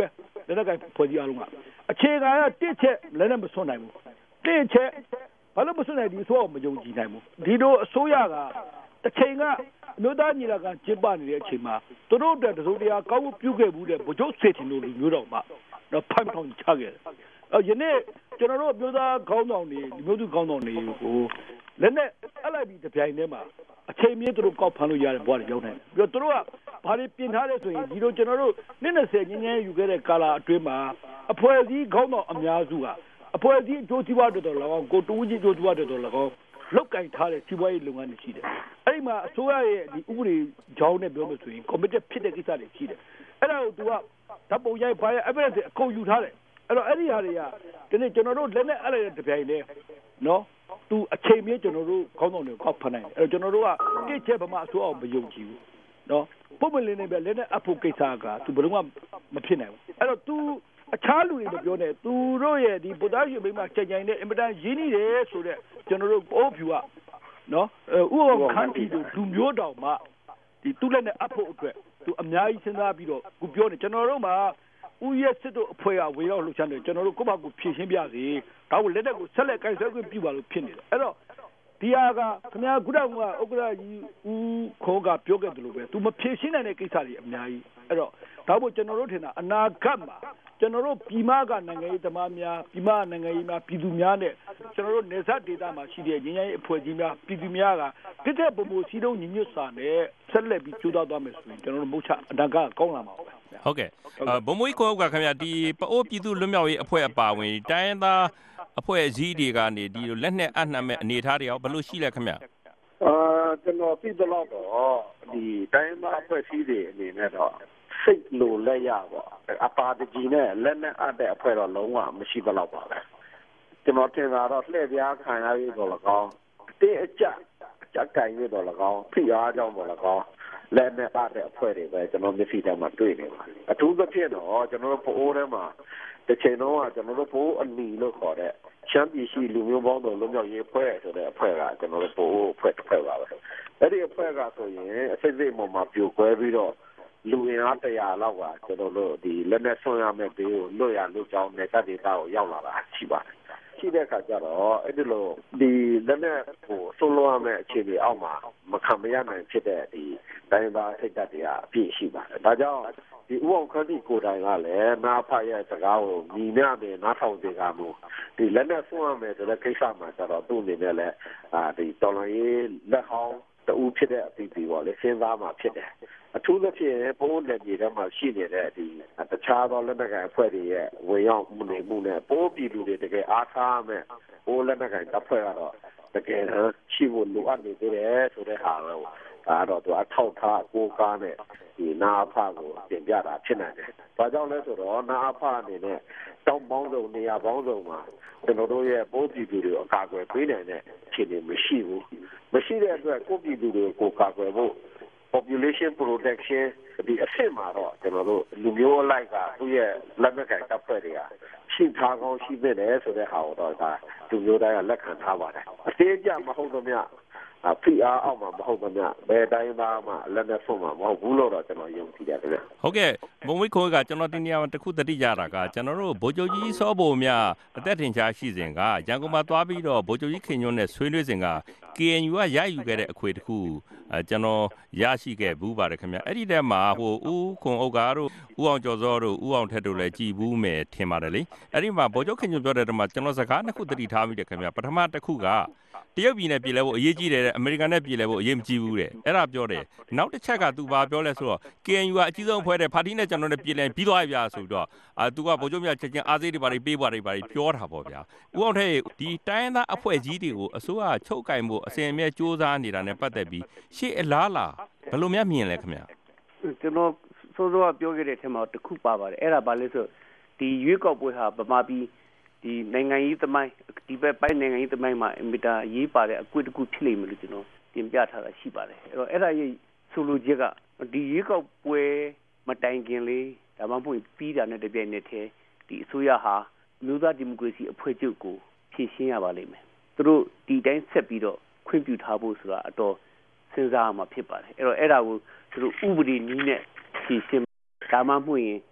လက်နက်ကဖွဲ့စည်းအားလုံးကအခြေခံကတစ်ချက်လက်နဲ့မစွန့်နိုင်ဘူးတစ်ချက်ဘာလို့မစွန့်နိုင်ဒီဆိုတော့မယုံကြည်နိုင်ဘူးဒီလိုအစိုးရကတစ်ချိန်ကမြို့သားညီလာခံကျင်းပနေတဲ့အချိန်မှာသူတို့အတွက်တစုံတရာကောင်းမှုပြုခဲ့မှုတဲ့ဗိုလ်ချုပ်စေတင်တို့လူမျိုးတော်မှာတော့ဖမ်းထောင်ချခဲ့တယ်။ယနေ့ကျွန်တော်တို့မြို့သားခေါင်းဆောင်တွေဒီမျိုးသူခေါင်းဆောင်တွေကိုလက်နဲ့အလိုက်ပြီးတပြိုင်တည်းမှာအချိန်မြင့်သူတို့ကောက်ဖမ်းလို့ရတဲ့ဘဝတွေရောက်နေတယ်။ပြီးတော့သူတို့ကဘာတွေပြင်ထားလဲဆိုရင်ဒီလိုကျွန်တော်တို့နှစ်၂၀ညဉ့်ညဉ့်ယူခဲ့တဲ့ကာလအတွင်းမှာအဖွဲ့အစည်းခေါင်းဆောင်အများစုကအဖွဲ့အစည်းအကျိုးစီးပွားတွေတော်၎င်းကိုတူးကြီးအကျိုးစီးပွားတွေတော်၎င်းလောက်ကင်ထားတဲ့စီးပွားရေးလုပ်ငန်းတွေရှိတယ်။အဲ့ဒီမှာအစိုးရရဲ့ဒီဥပဒေကြောင်းနဲ့ပြောလို့ဆိုရင် committed ဖြစ်တဲ့ကိစ္စတွေရှိတယ်။အဲ့ဒါကို तू ကဓာတ်ပုံရိုက်ပါရ evidence အကုန်ယူထားတယ်။အဲ့တော့အဲ့ဒီဟာတွေကဒီနေ့ကျွန်တော်တို့လက်နဲ့အဲ့လိုက်တဲ့တပြိုင်တည်းနော် तू အချိန်မြင့်ကျွန်တော်တို့ခေါင်းဆောင်တွေကိုကောက်ဖမ်းနိုင်တယ်။အဲ့တော့ကျွန်တော်တို့ကတိကျဗမာအစိုးရမယုံကြည်ဘူး။နော်ပုံမှန်လေးနဲ့ပဲလက်နဲ့အဖို့ကိစ္စက तू ဘယ်တော့မှမဖြစ်နိုင်ဘူး။အဲ့တော့ तूအခြားလူတွေမပြောနဲ့သူတို့ရဲ့ဒီဗုဒ္ဓရှင်မိမချိန်ချိန်နဲ့အင်မတန်ရင်းနှီးတယ်ဆိုတော့ကျွန်တော်တို့အိုးဖြူကနော်ဥပမာခန်းတီတို့လူမျိုးတောင်မှဒီသူ့လက်နဲ့အဖို့အတွက်သူအများကြီးစဉ်းစားပြီးတော့ခုပြောနေကျွန်တော်တို့မှာဥယျာဉ်စစ်တို့အဖွဲ့ကဝေရောက်လှုပ်ရှားနေကျွန်တော်တို့ကိုယ့်ဘာကိုဖြည့်ရှင်းပြစီဒါကိုလက်တက်ကိုဆက်လက်ကိုင်ဆွဲခွင့်ပြုပါလို့ဖြစ်နေတယ်အဲ့တော့ဒီဟာကခင်ဗျာကုဒကဥက္ကရာကြီးဦးခေါ်ကပြောခဲ့တယ်လို့ပဲသူမဖြည့်ရှင်းနိုင်တဲ့ကိစ္စတွေအများကြီးအဲ့တော့ဒါမို့ကျွန်တော်တို့ထင်တာအနာဂတ်မှာကျွန်တော်တို့ပြည်မကနိုင်ငံရေးသမားများပြည်မနိုင်ငံရေးများပြည်သူများနဲ့ကျွန်တော်တို့နေဆက်ဒေသမှာရှိတဲ့ငြိမ်းချမ်းရေးအဖွဲ့ကြီးများပြည်သူများကတစ်ထက်ပုံပုံစီးလုံးညီညွတ်စာနဲ့ဆက်လက်ပြီးကြိုးစားသွားမယ်ဆိုရင်ကျွန်တော်တို့မဟုတ်ချအနာဂတ်ကောင်းလာမှာပါဟုတ်ကဲ့ဘုံမွေးခေါ်ကခင်ဗျာဒီပအိုးပြည်သူလွတ်မြောက်ရေးအဖွဲ့အပါဝင်တိုင်းရင်းသားအဖွဲ့အစည်းတွေကနေဒီလက်နဲ့အနှံ့မဲ့အနေအထားတွေရောဘယ်လိုရှိလဲခင်ဗျာအာကျွန်တော်သိသလောက်တော့ဒီတိုင်းရင်းသားအဖွဲ့အစည်းတွေအနေနဲ့တော့စိတ်လိုလက်ရပါအပါတကြီးနဲ့လက်နဲ့အပ်တဲ့အဖွဲ့တော့လုံးဝမရှိသလောက်ပါပဲကျွန်တော်ထင်တာတော့လှည့်ပြားခံရရေးတော့၎င်းတင်းအကြအကြကင်ရေးတော့၎င်းဖိအားကြောင့်တော့၎င်းလက်နဲ့အပ်တဲ့အဖွဲ့တွေပဲကျွန်တော်မျက်စိထဲမှာတွေ့နေပါတယ်အထူးသဖြင့်တော့ကျွန်တော်တို့ပိုးထဲမှာတစ်ချိန်လုံးကကျွန်တော်တို့ပိုးအနီလို့ခေါ်တဲ့ချမ်းပြည်ရှိလူမျိုးပေါင်းစုံလုံးမြောက်ရေးအဖွဲ့ဆိုတဲ့အဖွဲ့ကကျွန်တော်တို့ပိုးအဖွဲ့တစ်ဖွဲ့ပါပဲအဲ့ဒီအဖွဲ့ကဆိုရင်အစိမ့်စိမ့်ပေါ်မှာပြိုကွဲပြီးတော့လူရင်းအားတရားလောက်ကကျွန်တော်တို့ဒီလက်နဲ့ဆွံ့ရမယ့်ဘေးကိုလွတ်ရလွတ်ကြောင်းနဲ့တပ်ဒေသကိုရောက်လာတာရှိပါတယ်ရှိတဲ့အခါကျတော့အဲ့ဒီလိုဒီလက်နဲ့ဟိုဆွံ့လွှမ်းရမယ့်အခြေအနေအောက်မှာမခံမရနိုင်ဖြစ်တဲ့ဒီတိုင်းသားစိတ်ဓာတ်တွေကအပြည့်ရှိပါတယ်ဒါကြောင့်ဒီဥအောင်ခန့်ဒီကိုယ်တိုင်ကလည်းနားဖတ်ရဲ့စကားကိုညီမျှနဲ့နားထောင်စေကမှုဒီလက်နဲ့ဆွံ့ရမယ်ဆိုတဲ့ကိစ္စမှာကျတော့သူ့အနေနဲ့လည်းအာဒီတော်လိုင်းရေးလက်ဟောင်းတူဖြစ်တဲ့အသီးသီးပေါ့လေစဉ်းစားမှဖြစ်တယ်အထူးသဖြင့်ဘုံလက်ကြီးထဲမှာရှိနေတဲ့ဒီတခြားသောလက်နက်ကိုင်အဖွဲ့တွေရဲ့ဝင်ရောက်မှုနေမှုနဲ့ပိုးပြည်သူတွေတကယ်အားထားမဲ့ဘိုးလက်နက်ကိုင်တပ်ဖွဲ့ကတော့တကယ်ရှိဖို့လိုအပ်နေသေးတယ်ဆိုတဲ့ဟာတော့ဒါတော့သူအထောက်ထားကိုးကားနဲ့ဒီနာအဖကိုပြင်ပြတာဖြစ်နိုင်တယ်။ဘာကြောင့်လဲဆိုတော့နာအဖအနေနဲ့တောင်းပေါင်းစုံနေရာပေါင်းစုံမှာကျွန်တော်တို့ရဲ့ပိုးပြည်သူတွေအကာအကွယ်ပေးနိုင်တဲ့အခြေအနေမရှိဘူး။မရှိတဲ့အတွက်ကိုပြည်သူတွေကိုကာကွယ်ဖို့population protection ဒီအဆင့်မှာတော့ကျွန်တော်တို့လူမျိုးအလိုက်ကသူ့ရဲ့လက်နက်ကိုင်တပ်ဖွဲ့တွေကရှိထားကောင်းရှိနေတယ်ဆိုတဲ့ဟာတော့ဒါလူမျိုးတိုင်းကလက်ခံထားပါတယ်အသေးအကျမဟုတ်တော့မြအဖိအားအောက်မှာမဟုတ်ပါများဘယ်တိုင်းသားမှလက်နဲ့ဆုံးမှာမဟုတ်ဘူးလို့တော့ကျွန်တော်ယုံကြည်တယ်ခင်ဗျဟုတ်ကဲ့ဘုံဝိခိုးကကျွန်တော်ဒီနေရာမှာတခုတတိရတာကကျွန်တော်တို့ဗိုလ်ချုပ်ကြီးစောဘုံမြအသက်ထင်ရှားရှိစဉ်ကရန်ကုန်မှာသွားပြီးတော့ဗိုလ်ချုပ်ကြီးခင်ညွန့်နဲ့ဆွေးနွေးစဉ်က K N U ကရယူခဲ့တဲ့အခွေတခုအဲကျွန်တော်ရရှိခဲ့ဘူးပါတယ်ခင်ဗျအဲ့ဒီတည်းမှာဟိုဦးခွန်အုပ်ကားတို့ဦးအောင်ကျော်စောတို့ဦးအောင်ထက်တို့လည်းကြည်ဘူးမယ်ထင်ပါတယ်လေအဲ့ဒီမှာဗိုလ်ချုပ်ခင်ညွန့်ပြောတဲ့တည်းမှာကျွန်တော်စကားနှစ်ခုတတိထားမိတယ်ခင်ဗျပထမတစ်ခုကတရုတ်ပြည်နဲ့ပြည်လဲဖို့အရေးကြီးတယ်တဲ့အမေရိကန်နဲ့ပြည်လဲဖို့အရေးမကြီးဘူးတဲ့အဲ့ဒါပြောတယ်နောက်တစ်ချက်ကသူဘာပြောလဲဆိုတော့ K N U ကအကြီးဆုံးဖွဲ့တဲ့ပါတီနဲ့ကျွန်တော်နဲ့ပြည်လဲပြီးသွားပြီဗျာဆိုတော့အာသူကဗိုလ်ချုပ်မြချက်ချင်းအားစိတ်တွေပါပေးပါတယ်ပါပြောတာပေါ့ဗျာဦးအောင်ထက်ဒီတိုင်းသားအဖွဲ့ကြီးတွေကိုအစိုးရချုပ်ကင်ဖို့အစဉ်အမြဲစ조사နေတာနဲ့ပတ်သက်ပြီးရှေ့အလားလားဘယ်လိုများမြင်လဲခင်ဗျကျွန်တော်စိုးစိုးကပြောခဲ့တဲ့အထက်မှာတစ်ခုပါပါတယ်အဲ့ဒါဘာလဲဆိုဒီရွေးကောက်ပွဲဟာဗမာပြည်ဒီနိုင်ငံရေးသမိုင်းဒီဘက်ပိုင်းနိုင်ငံရေးသမိုင်းမှာအင်မတန်ရေးပါတဲ့အကွက်တစ်ခုဖြစ်လိမ့်မယ်လို့ကျွန်တော်တင်ပြထားတာရှိပါတယ်အဲ့တော့အဲ့ဒါရဲ့ဆိုလိုချက်ကဒီရွေးကောက်ပွဲမတိုင်ခင်လေးဒါမှမဟုတ်ပြီးတာနဲ့တပြိုင်နက်တည်းဒီအစိုးရဟာမျိုးသားဒီမိုကရေစီအဖွဲ့ချုပ်ကိုဖြည့်ရှင်းရပါလိမ့်မယ်သူတို့ဒီတိုင်းဆက်ပြီးတော့ခွင့်ပြုထားဖို့ဆိုတာအတော်စဉ်းစားရမှာဖြစ်ပါတယ်အဲ့တော့အဲ့ဒါကိုသူတို့ဥပဒေနည်းနဲ့ဖြည့်ရှင်းဒါမှမဟုတ်ရင်တ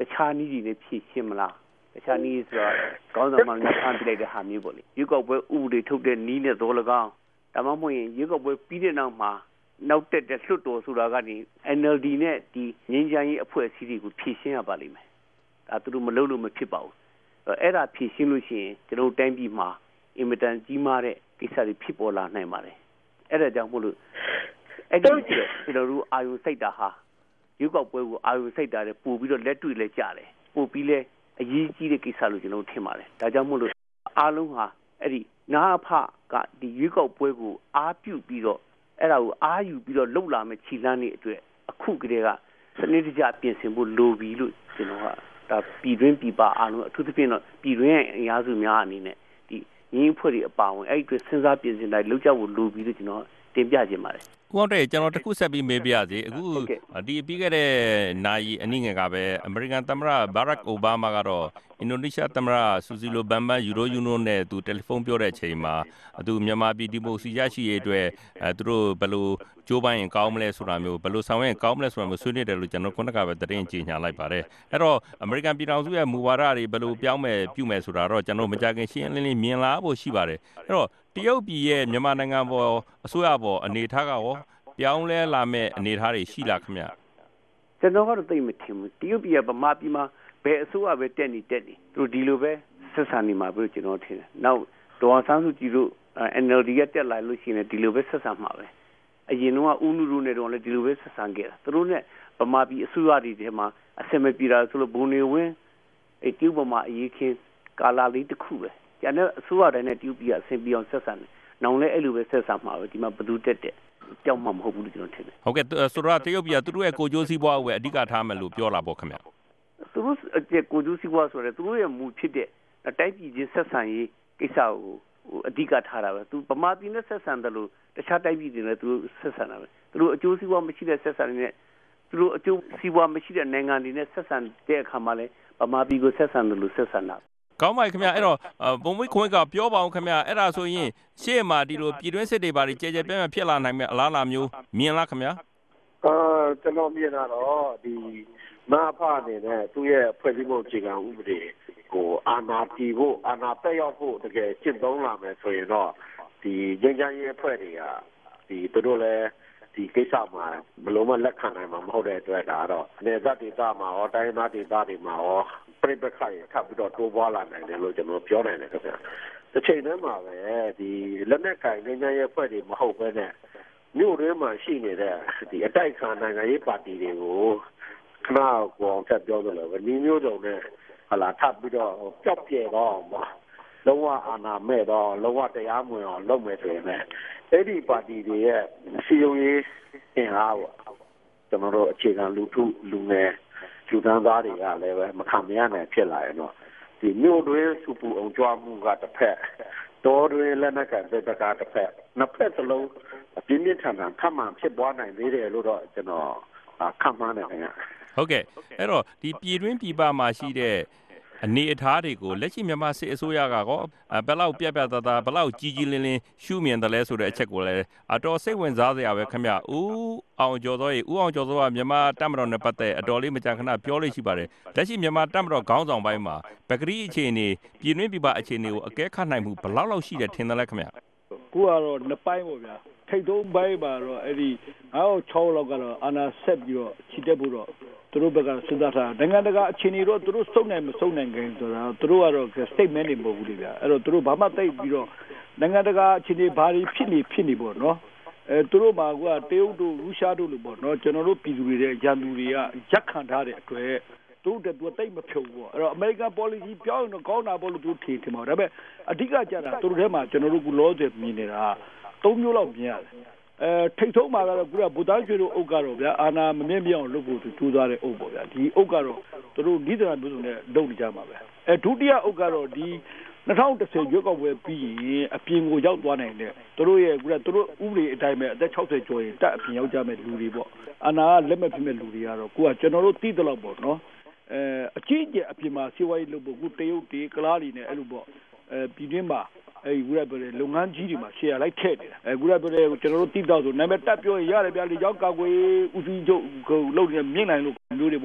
ခြားနည်းတွေနဲ့ဖြည့်ရှင်းမလားတခြားနည်းဆိုတော့ကောင်းဆောင်မှလည်းဖန်ပြလိုက်တဲ့ဟာမျိုးပေါ့လေရွေးကောက်ပွဲဥပဒေထုတ်တဲ့နည်းနဲ့တော့လကောင်းဒါမှမဟုတ်ရင်ရွေးကောက်ပွဲပြီးတဲ့နောက်မှာနောက်တက်တဲ့လွှတ်တော်ဆိုတာကနေ N L D နဲ့ဒီငင်းချမ်းရေးအဖွဲ့အစည်းတွေကိုဖြည့်ရှင်းရပါလိမ့်မယ်ဒါသူတို့မလုပ်လို့မဖြစ်ပါဘူးအဲ့ဒါဖြည့်ရှင်းလို့ရှိရင်ကျွန်တော်တိုင်းပြည်မှာအင်မတန်ကြီးမားတဲ့ကိစ္စတွေဖြစ်ပေါ်လာနိုင်ပါတယ်အဲ့ဒါကြောင့်မို့လို့အဲ့ဒီကျွန်တော်တို့အာယုစိတ်တာဟာရွေးကောက်ပွဲကိုအာယုစိတ်တာနဲ့ပို့ပြီးတော့လက်တွေ့လဲကြတယ်ပို့ပြီးလဲအရေးကြီးတဲ့ကိစ္စလို့ကျွန်တော်ထင်ပါတယ်ဒါကြောင့်မို့လို့အားလုံးဟာအဲ့ဒီနာဖကဒီရွေးကောက်ပွဲကိုအားပြုပြီးတော့အဲ့ဒါကိုအားယူပြီးတော့လှုပ်လာမယ့်ခြိလန်းတွေအတွက်အခုကတည်းကစနစ်တကျပြင်ဆင်ဖို့လိုပြီလို့ကျွန်တော်ကဒါပြည်တွင်းပြည်ပအားလုံးအထူးသဖြင့်တော့ပြည်တွင်းရဲ့အင်အားစုများအနေနဲ့ဒီရင်းဖွဲ့တွေအပါဝင်အဲ့ဒီအတွက်စဉ်းစားပြင်ဆင်တိုင်းလှုပ်ကြဖို့လိုပြီလို့ကျွန်တော်တင်ပြခြင်းပါတယ်ဦးအောင်တဲ့ကျွန်တော်တခုဆက်ပြီးမေးပြစီအခုဒီပြီးခဲ့တဲ့နိုင်အနည်းငယ်ကပဲအမေရိကန်သမ္မတဘာရက်အိုဘားမားကတော့အင်ဒိုနီးရှားသမ္မတဆူစီလိုဘမ်ဘန်ယူရိုယူနိုနဲ့သူတယ်လီဖုန်းပြောတဲ့အချိန်မှာသူမြန်မာပြည်ဒီမိုကရေစီရရှိရေးအတွက်အဲသူတို့ဘယ်လိုကြိုးပမ်းရင်ကောင်းမလဲဆိုတာမျိုးဘယ်လိုဆောင်ရွက်ရင်ကောင်းမလဲဆိုတာမျိုးဆွေးနွေးတယ်လို့ကျွန်တော်ခုနကပဲသတင်းကြေညာလိုက်ပါတယ်အဲ့တော့အမေရိကန်ပြည်ထောင်စုရဲ့မူဝါဒတွေဘယ်လိုပြောင်းမယ်ပြုမယ်ဆိုတာတော့ကျွန်တော်မကြခင်ရှင်းလင်းလင်းမြင်လာဖို့ရှိပါတယ်အဲ့တော့တရုတ်ပြည်ရဲ့မြန်မာနိုင်ငံပေါ်အစိုးရပေါ်အနေထားကရောပြောင်းလဲလာမဲ့အနေထားတွေရှိလားခင်ဗျကျွန်တော်ကတော့သိမထင်ဘူးတရုတ်ပြည်ကဗမာပြည်မှာဘယ်အစိုးရပဲတက်နေတက်နေသူဒီလိုပဲဆက်ဆံနေမှာပဲကျွန်တော်ထင်တယ်နောက်ဒေါ်ဆန်းစုကြည်တို့ N L D ကတက်လာလို့ရှိရင်ဒီလိုပဲဆက်ဆံမှာပဲအရင်တော့ဦးနုတို့နဲ့တော့လည်းဒီလိုပဲဆက်ဆံခဲ့တာသူတို့နဲ့ဗမာပြည်အစိုးရတွေထဲမှာအဆင်မပြေတာဆိုလို့ဘုံနေဝင်းအဲတရုတ်ဗမာအရေးခင်းကာလာလေးတစ်ခုပဲကျန်တဲ့အစိုးရတိုင်းနဲ့တရုတ်ပြည်ကအဆင်ပြေအောင်ဆက်ဆံတယ်နောင်လည်းအဲ့လိုပဲဆက်ဆံမှာပဲဒီမှာဘသူတက်တက်ကြောက်မှမဟုတ်ဘူးလို့ကျွန်တော်ထင်တယ်ဟုတ်ကဲ့ဆိုတော့တရုတ်ပြည်ကသူတို့ရဲ့ကိုကျိုးစီးပွားကိုပဲအဓိကထားမယ်လို့ပြောလာပေါ့ခင်ဗျသူတို့အကျကိုကျိုးစီးပွားဆိုရဲသူတို့ရဲ့မူဖြစ်တဲ့တိုက်ပြည်ချင်းဆက်ဆံရေးကိစ္စကိုအဓိကထားတာပဲသူဗမာပြည်နဲ့ဆက်ဆံတယ်လို့တခြားတိုက်ပြည်တွေနဲ့သူတို့ဆက်ဆံတာပဲသူတို့အကျိုးစီးပွားမရှိတဲ့ဆက်ဆံနေတဲ့သူတို့အကျိုးစီးပွားမရှိတဲ့နိုင်ငံတွေနဲ့ဆက်ဆံတဲ့အခါမှာလဲဗမာပြည်ကိုဆက်ဆံတယ်လို့ဆက်ဆံတာကောင်းပါခင်ဗျအဲ့တော့ဘုံမွေးခွင့်ကပြောပါအောင်ခင်ဗျအဲ့ဒါဆိုရင်ရှေ့မှာဒီလိုပြည်တွင်းစစ်တွေပါကြဲကြဲပြန့်ပြန့်ဖြစ်လာနိုင်မဲ့အလားအလာမျိုးမြင်လားခင်ဗျအာကျွန်တော်မြင်တာတော့ဒီမဖအနေနဲ့သူ့ရဲ့ဖွဲ့စည်းပုံအခြေခံဥပဒေကိုအာဏာတည်ဖို့အာဏာတက်ရောက်ဖို့တကယ်ရှင်းသုံးလာမယ်ဆိုရင်တော့ဒီငြိမ်းချမ်းရေးအဖွဲ့တွေကဒီသူတို့လည်းဒီကိစ္စမှာဘလို့မှလက်ခံနိုင်မှာမဟုတ်တဲ့အတွက်ဒါတော့နေသက်ဒေသမှာရောတိုင်းသားဒေသတွေမှာရောပြိပခါရထပ်ပြီးတော့တိုးပွားလာနိုင်တယ်လို့ကျွန်တော်ပြောနိုင်တယ်ခင်ဗျာတစ်ချိန်တည်းမှာပဲဒီလက်နက်ကင်ငြိမ်းချမ်းရေးအဖွဲ့တွေမဟုတ်ဘဲနဲ့မြို့တွင်းမှာရှိနေတဲ့ဒီအတိုက်ခံနိုင်ငံရေးပါတီတွေကိုခဏကောင်ဆက်ပြောသလိုပဲဒီမျိုးစုံနဲ့ဟလာထပ်ပြီးတော့ကြောက်ပြဲတော့မှာလုံးဝအာဏာမဲ့တော့လုံးဝတရားမဝင်အောင်လုပ်မယ်ဆိုရင်လည်းအဲ့ဒီပါတီတွေရဲ့စီယုံရေးအင်အားပေါ့ကျွန်တော်တို့အခြေခံလူထုလူငယ်လူတန်းသားတွေကလည်းပဲမခံမရနိုင်ဖြစ်လာရင်တော့ဒီမြို့တွင်းစုပူအောင်ကြွားမှုကတစ်ဖက်တော်တွင်လက်နက်ကတစ်ဖက်ကတစ်ဖက်နှစ်ဖက်စလုံးပြင်းပြထန်ထန်ထပ်မှန်ဖြစ်ပွားနိုင်သေးတယ်လို့တော့ကျွန်တော်ခန့်မှန်းနေတယ်ခင်ဗျဟုတ်ကဲ့အဲ့တော့ဒီပြည်တွင်းပြည်ပမှာရှိတဲ့အနေအထားတွေကိုလက်ရှိမြန်မာစစ်အစိုးရကကောဘယ်လောက်ပြတ်ပြတ်သားသားဘယ်လောက်ကြီးကြီးလင်းလင်းရှုမြင်တယ်လဲဆိုတဲ့အချက်ကိုလည်းအတော်စိတ်ဝင်စားစရာပဲခင်ဗျဦးအောင်ကျော်စောရေဦးအောင်ကျော်စောကမြန်မာတပ်မတော်နဲ့ပတ်သက်အတော်လေးမကြာခဏပြောလို့ရှိပါတယ်လက်ရှိမြန်မာတပ်မတော်ခေါင်းဆောင်ပိုင်းမှာပကတိအခြေအနေပြည်တွင်းပြည်ပအခြေအနေကိုအကဲခတ်နိုင်မှုဘယ်လောက်လောက်ရှိတယ်ထင်တယ်လဲခင်ဗျကိုကတော့နှစ်ပိုင်းပေါ့ဗျာထိတ်သုံးပိုင်းပါတော့အဲ့ဒီငါ့၆လောက်ကတော့အာနာဆက်ပြီးတော့ခြိတက်ဖို့တော့သူတို့ဘက်ကစဉ်းစားထားနိုင်ငံတကာအခြေအနေတော့သူတို့စုံနိုင်မစုံနိုင်ခင်ဆိုတာသူတို့ကတော့ statement တွေမဟုတ်ဘူးလေဗျာအဲ့တော့သူတို့ဘာမှသိပြီးတော့နိုင်ငံတကာအခြေအနေဘာတွေဖြစ်နေဖြစ်နေပေါ့နော်အဲသူတို့မှာကတရုတ်တို့ရုရှားတို့လို့ပေါ့နော်ကျွန်တော်တို့ပြည်သူတွေရဲ့ရန်သူတွေကရက်ခံထားတဲ့အတွက်သူတို့တူတိတ်မဖြုံဘူးအဲ့တော့ American policy ပြောင်းတော့ကောင်းတာပေါ့လို့သူထင်ထင်ပါဒါပေမဲ့အဓိကကြတာသူတို့ထဲမှာကျွန်တော်တို့ကလောဆယ်မြင်နေတာသုံးမျိုးလောက်မြင်ရတယ်အဲထိတ်ထုံးမှာကတော့ခုကဗုဒ္ဓရွှေတို့အုပ်ကတော့ဗျာအာနာမမြင့်မြောင်လုပ်ဖို့သူကြိုးစားတဲ့အုပ်ပေါ့ဗျာဒီအုပ်ကတော့သူတို့ဤတရာမျိုးစုံနဲ့လုပ်နေကြမှာပဲအဲဒုတိယအုပ်ကတော့ဒီ၂၀၁၀ရွေးကောက်ပွဲပြီးရင်အပြင်ကိုရောက်သွားနိုင်တယ်သူတို့ရဲ့ခုကသူတို့ဥပဒေအတိုင်းပဲအသက်၆၀ကျော်ရင်တက်အပြင်ရောက်ကြမဲ့လူတွေပေါ့အာနာကလက်မဲ့ဖြစ်မဲ့လူတွေကတော့ကိုကကျွန်တော်တို့သိတယ်လို့ပေါ့နော်အဲအကြီးကျယ်အပြင်မှာစီဝိုင်းလုပ်ဖို့ခုတရုတ်တီကလားတွေနဲ့အဲ့လိုပေါ့အဲပြည်တွင်းမှာအဲခုရပြတဲ့လုပ်ငန်းကြီးတွေမှာ share လိုက်ထည့်နေတာအဲခုရပြတဲ့ကျွန်တော်တို့တိတောက်ဆိုနာမည်တက်ပြောရင်ရတယ်ဗျာလေကြောင်းကာကွယ်ဦးစီးချုပ်ကိုလုပ်နေမြင့်နိုင်လို့မျိုးတွေပေါ့အဲ့လို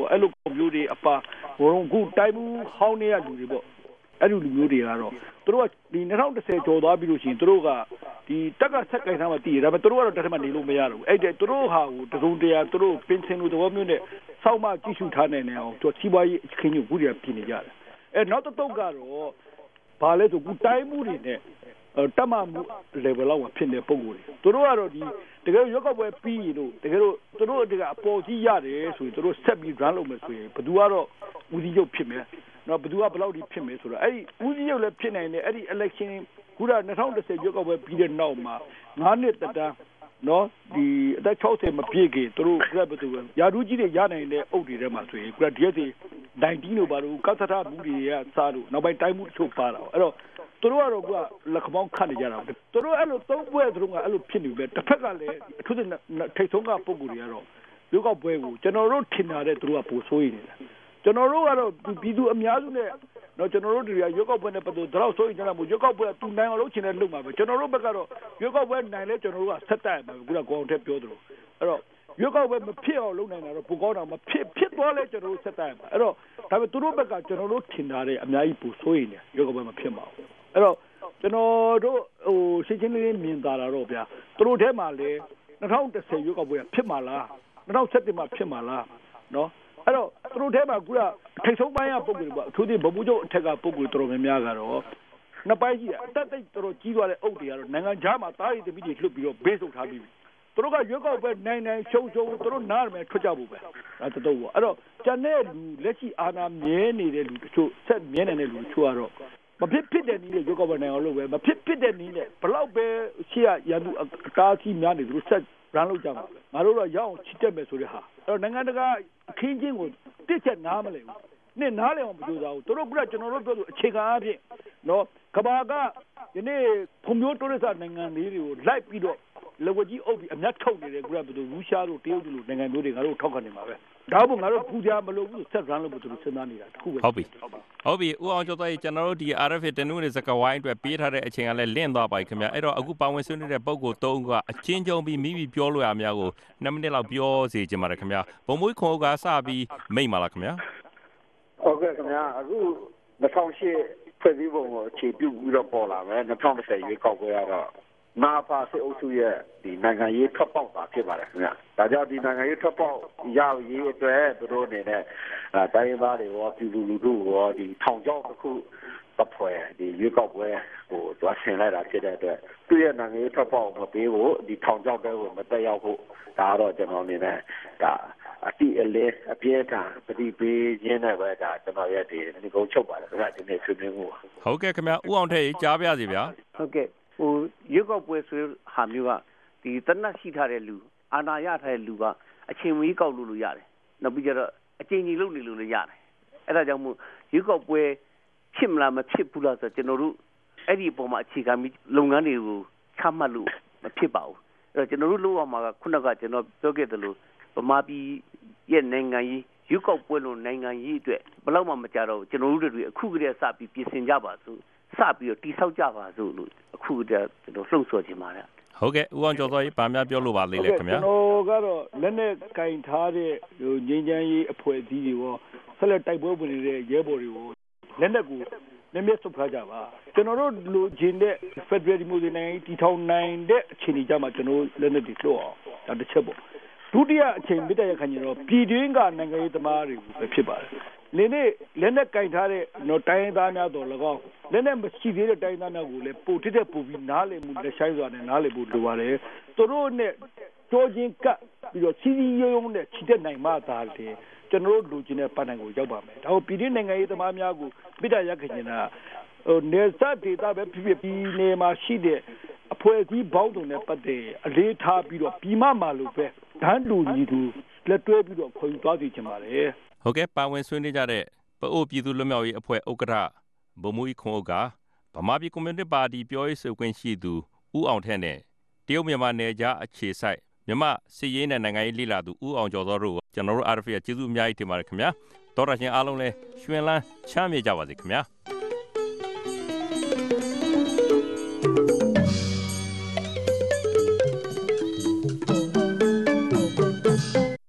မျိုးတွေအပါဘုံခုတိုင်းမှုဟောင်းနေရလူတွေပေါ့အဲ့လိုလူမျိုးတွေကတော့သူတို့ကဒီ၂၀၁၀ကျော်သွားပြီးလို့ရှိရင်သူတို့ကဒီတက်ကဆက်ကင်ထားမှတည်ရဒါပေမဲ့သူတို့ကတော့တထက်မှနေလို့မရတော့ဘူးအဲ့တဲ့သူတို့ဟာကိုတစုံတရာသူတို့ပင်စင်လိုသဘောမျိုးနဲ့စောက်မှကြည့်ရှုထားနိုင်နေအောင်သူစီးပွားရေးအခင်းကြီးကိုခုတည်းပြင်နေကြတယ်အဲ့နောက်တစ်တော့ကတော့ဘာလဲဆိုခုတိုင်းမှုတွေနဲ့တတ်မှမှု level လောက်မှာဖြစ်နေပုံကိုယ်တွေသူတို့ကတော့ဒီတကယ်ရွက်ကောက်ပွဲပြီးရင်တို့တကယ်လို့သူတို့အပေါ်ကြီးရတယ်ဆိုရင်သူတို့ဆက်ပြီး run လုပ်မယ်ဆိုရင်ဘယ်သူကတော့ဦးစီးချုပ်ဖြစ်မယ်နော်ဘယ်သူကဘယ်လောက်ထိဖြစ်မယ်ဆိုတော့အဲ့ဒီဦးစီးချုပ်လည်းဖြစ်နိုင်တယ်အဲ့ဒီ election ခုန၂၀၁၀ရွက်ကောက်ပွဲပြီးတဲ့နောက်မှာ၅နှစ်တတန်းနော်ဒီအသက်၆၀မပြည့်ခင်သူတို့ကဘယ်သူရာထူးကြီးတွေရနိုင်တဲ့အုပ်တွေထဲမှာဆိုရင်ခုနဒီရက်စီ၁၉လို့ပါလို့ကသထမှုတွေကစားလို့နောက်ပိုင်းတိုင်းမှုချုပ်ပါတာအဲ့တော့သူတို့ကတော့ကလက်ခမောင်းခတ်နေကြတာသူတို့အဲ့လိုသုံးပွဲသူတို့ကအဲ့လိုဖြစ်နေပြီတစ်ဖက်ကလည်းအထူးသဖြင့်ထိတ်ဆုံးကပုံကိုယ်တွေကတော့ရွေးကောက်ပွဲကိုကျွန်တော်တို့ထင်တာတဲ့သူတို့ကပိုဆိုးနေတယ်ကျွန်တော်တို့ကတော့ပြည်သူအများစုနဲ့တော့ကျွန်တော်တို့တွေကရွေးကောက်ပွဲနဲ့ပတ်သက်တော့ဆိုရင်ကျွန်တော်တို့ရွေးကောက်ပွဲတူနိုင်အောင်လုပ်ချင်တဲ့လုပ်မှာပဲကျွန်တော်တို့ဘက်ကတော့ရွေးကောက်ပွဲနိုင်လဲကျွန်တော်တို့ကဆက်တိုက်မှာခုနကောင်ထက်ပြောသလိုအဲ့တော့ရွေးကောက်ပွဲမဖြစ်အောင်လုပ်နိုင်တာတော့ပိုကောင်းတာမဖြစ်ဖြစ်သွားလဲကျွန်တော်တို့ဆက်တိုက်မှာအဲ့တော့ဒါပေမဲ့သူတို့ဘက်ကကျွန်တော်တို့ထင်တာတဲ့အများကြီးပိုဆိုးနေတယ်ရွေးကောက်ပွဲမဖြစ်မှာအဲ့တော့ကျွန်တော်တို့ဟိုရှင်းရှင်းလေးမြင်သာတာတော့ဗျာသူတို့ထဲမှာလေ၂၀၁၀ရွေးကောက်ပွဲဖြစ်မှာလား၂၀၁၇မှာဖြစ်မှာလားနော်အဲ့တော့သူတို့ထဲမှာခုကထိတ်ဆုံးပိုင်းကပုံစံပေါ့အထူးသဖြင့်ဗမှုချုပ်အထက်ကပုံစံတော်တော်များများကတော့နှစ်ပိုင်းကြီးအတက်တိတ်တော်တော်ကြီးသွားတဲ့အုပ်တွေကတော့နိုင်ငံခြားမှာတားရည်တပိတွေလှုပ်ပြီးတော့ဘေးဆုပ်ထားပြီးသူတို့ကရွေးကောက်ပွဲနိုင်နိုင်ရှုံရှုံသူတို့နားရမယ်ထွက်ကြဖို့ပဲအဲ့တတော့အဲ့တော့ကျန်တဲ့လူလက်ရှိအာဏာမြဲနေတဲ့လူတချို့ဆက်မြဲနေတဲ့လူတချို့ကတော့မဖြစ်ဖြစ်တဲ့နည်းနဲ့ရွေးကောက်ပွဲနိုင်အောင်လုပ်ပဲမဖြစ်ဖြစ်တဲ့နည်းနဲ့ဘလောက်ပဲရှေ့ရရန်သူအတားအဆီးများနေသူတို့ဆက်ရန်လုပ်ကြမှာငါတို့တော့ရအောင်ချစ်တက်မယ်ဆိုတဲ့ဟာအဲ့တော့နိုင်ငံတကာအခင်းချင်းကိုတစ်ချက်နားမလဲဘူးနဲ့နားလည်အောင်မကြိုးစားဘူးတို့တို့ကကျွန်တော်တို့ပြောလို့အခြေခံအဖြစ်နော်ကဘာကဒီနေ့ဖွံ့ဖြိုးတိုးတက်နိုင်ငံလေးတွေကိုလိုက်ပြီးတော့လက်ဝကြီးအုပ်ပြီးအမျက်ထုတ်နေတဲ့ကုရဘတို့ရူရှားတို့တရုတ်တို့လိုနိုင်ငံမျိုးတွေငါတို့ထောက်ခံနေမှာပဲဒါဘုံငါတို့ပူကြမလို့ဘူးဆက်ရန်လို့ဘတို့စဉ်းစားနေတာတခုပဲဟုတ်ပြီဟုတ်ပြီဦးအောင်ကျော်သားကြီးကျွန်တော်တို့ဒီ R F A တနူးနေစကဝိုင်းအတွက်ပေးထားတဲ့အချိန်ကလည်းလင့်သွားပါပြီခင်ဗျအဲ့တော့အခုပါဝင်ဆွေးနွေးတဲ့ပုံကိုသုံးကအချင်းချင်းပြီးမိမိပြောလို့ရများကိုနှစ်မိနစ်လောက်ပြောစေချင်ပါတယ်ခင်ဗျဘုံမွေးခွန်ကစပြီးမိတ်ပါလားခင်ဗျဟုတ်ကဲ့ခင်ဗျအခု၂၀၀၈ဖွဲ့စည်းပုံကိုအခြေပြုပြီးတော့ပေါ်လာမယ်၂၀၁၀ရွေးကောက်ပွဲကတော့နာဖာစစ်အုပ်စုရဲ့ဒီနိုင်ငံရေးထွက်ပေါက်တာဖြစ်ပါတယ်ခင်ဗျဒါကြောင့်ဒီနိုင်ငံရေးထွက်ပေါက်ရရေးအတွက်သူတို့အနေနဲ့တိုင်းရင်းသားတွေရောပြည်သူလူထုရောဒီထောင်ချောက်တစ်ခုတစ်ဖွဲ့ဒီရွေးကောက်ပွဲဟိုတွားဆင်လိုက်တာဖြစ်တဲ့အတွက်သူ့ရဲ့နိုင်ငံရေးထွက်ပေါက်မပေးဖို့ဒီထောင်ချောက်တွေကိုမတက်ရောက်ဖို့ဒါတော့ကျွန်တော်အနေနဲ့ဒါအတိအလဲအပြည့်အစုံပฏิပေးခြင်းနဲ့ပဲဒါကျွန်တော်ရဲ့ဒီဒီကုန်းချုပ်ပါတယ်ခင်ဗျဒီနေ့ဆွေးနွေးမှုဟုတ်ကဲ့ခင်ဗျဦးအောင်ထက်ကြားပြစီဗျာဟုတ်ကဲ့ဟိုရွေးကောက်ပွဲဆိုဟာမျိုးကဒီတနတ်ရှိထားတဲ့လူအာဏာရထားတဲ့လူကအချိန်မီကောက်လို့လို့ရတယ်နောက်ပြီးကြတော့အချိန်ကြီးလုပ်နေလို့လည်းရတယ်အဲ့ဒါကြောင့်မို့ရွေးကောက်ပွဲဖြစ်မလားမဖြစ်ဘူးလားဆိုကျွန်တော်တို့အဲ့ဒီအပေါ်မှာအခြေခံပြီးလုပ်ငန်းတွေကိုချမှတ်လို့မဖြစ်ပါဘူးအဲ့တော့ကျွန်တော်တို့လုပ်ရမှာကခုနကကျွန်တော်ပြောခဲ့သလိုဗမာပြည်ရဲ့နိုင်ငံရေးရွေးကောက်ပွဲလို့နိုင်ငံရေးအတွက်ဘယ်တော့မှမကြတော့ကျွန်တော်တို့တွေအခုကတည်းကစပြီးပြင်ဆင်ကြပါစို့စပြီးတော့တိဆောက်ကြပါစို့လို့အခုတည်းကျွန်တော်လှုပ်ဆော်ခြင်းပါတယ်ဟုတ်ကဲ့ဦးအောင်ကျော်စောကြီးဗာများပြောလို့ပါလေလေခင်ဗျာကျွန်တော်ကတော့လက်နဲ့ကင်ထားတဲ့ဟိုငြိမ်းချမ်းရေးအဖွဲ့အစည်းတွေရောဆက်လက်တိုက်ပွဲဝင်နေတဲ့ရဲဘော်တွေကိုလက်နဲ့ကိုနည်းနည်းဆုတ်ထားကြပါကျွန်တော်တို့လူချင်းတဲ့ Federal Democracy နိုင်ငံတီထောင်နိုင်တဲ့အခြေအနေကြမှာကျွန်တော်လက်နဲ့တွေလွှတ်အောင်ဒါတစ်ချက်ပေါ့ဒုတိယအချိန်မြစ်တဲ့ခါကျတော့ပြည်တွင်းကနိုင်ငံရေးသမားတွေပဲဖြစ်ပါတယ်လင်းနဲ့လက်နဲ့ကင်ထားတဲ့နော်တိုင်းသားများတော့၎င်းလက်နဲ့မရှိသေးတဲ့တိုင်းသားများကိုလည်းပို့တစ်တဲ့ပို့ပြီးနားလည်မှုလက်ဆိုင်စွာနဲ့နားလည်ဖို့လိုပါတယ်သူတို့နဲ့တိုးချင်းကပ်ပြီးတော့စီစီရုံရုံနဲ့ချစ်တဲ့နိုင်မှသာလေကျွန်တော်တို့လူချင်းတဲ့ပန်းနိုင်ကိုရောက်ပါမယ်ဒါကိုပြည်တွင်းနိုင်ငံရေးသမားများကိုပြစ်ဒဏ်ရခင်နေတာဟိုနေစဒေတာပဲဖြစ်ဖြစ်ပြည်နေမှာရှိတဲ့အဖွဲ့အစည်းပေါင်းစုံနဲ့ပတ်သက်အလေးထားပြီးတော့ပြည်မမှာလို့ပဲဓာတ်တူညီသူလက်တွဲပြီးတော့ခေါ်ယူသွားစီချင်ပါတယ်ဟုတ်ကဲ့ပါဝင်ဆွေးနွေးကြတဲ့ပအိုပြည်သူ့လွတ်မြောက်ရေးအဖွဲ့ဥက္ကဋ္ဌဗိုလ်မှူးကြီးခွန်ဥကဗမာပြည်ကွန်မြူနတီပါတီပြောရေးဆိုခွင့်ရှိသူဦးအောင်ထက်နဲ့တရုတ်မြန်မာနယ်ကြားအခြေစိုက်မြန်မာစစ်ရေးနဲ့နိုင်ငံရေးလှိလာသူဦးအောင်ကျော်စောတို့ကိုကျွန်တော်တို့ R F A ကျေးဇူးအများကြီးတင်ပါတယ်ခင်ဗျာတော်ရရှင်အားလုံးလည်းရွှင်လန်းချမ်းမြေ့ကြပါစေခင်ဗျာ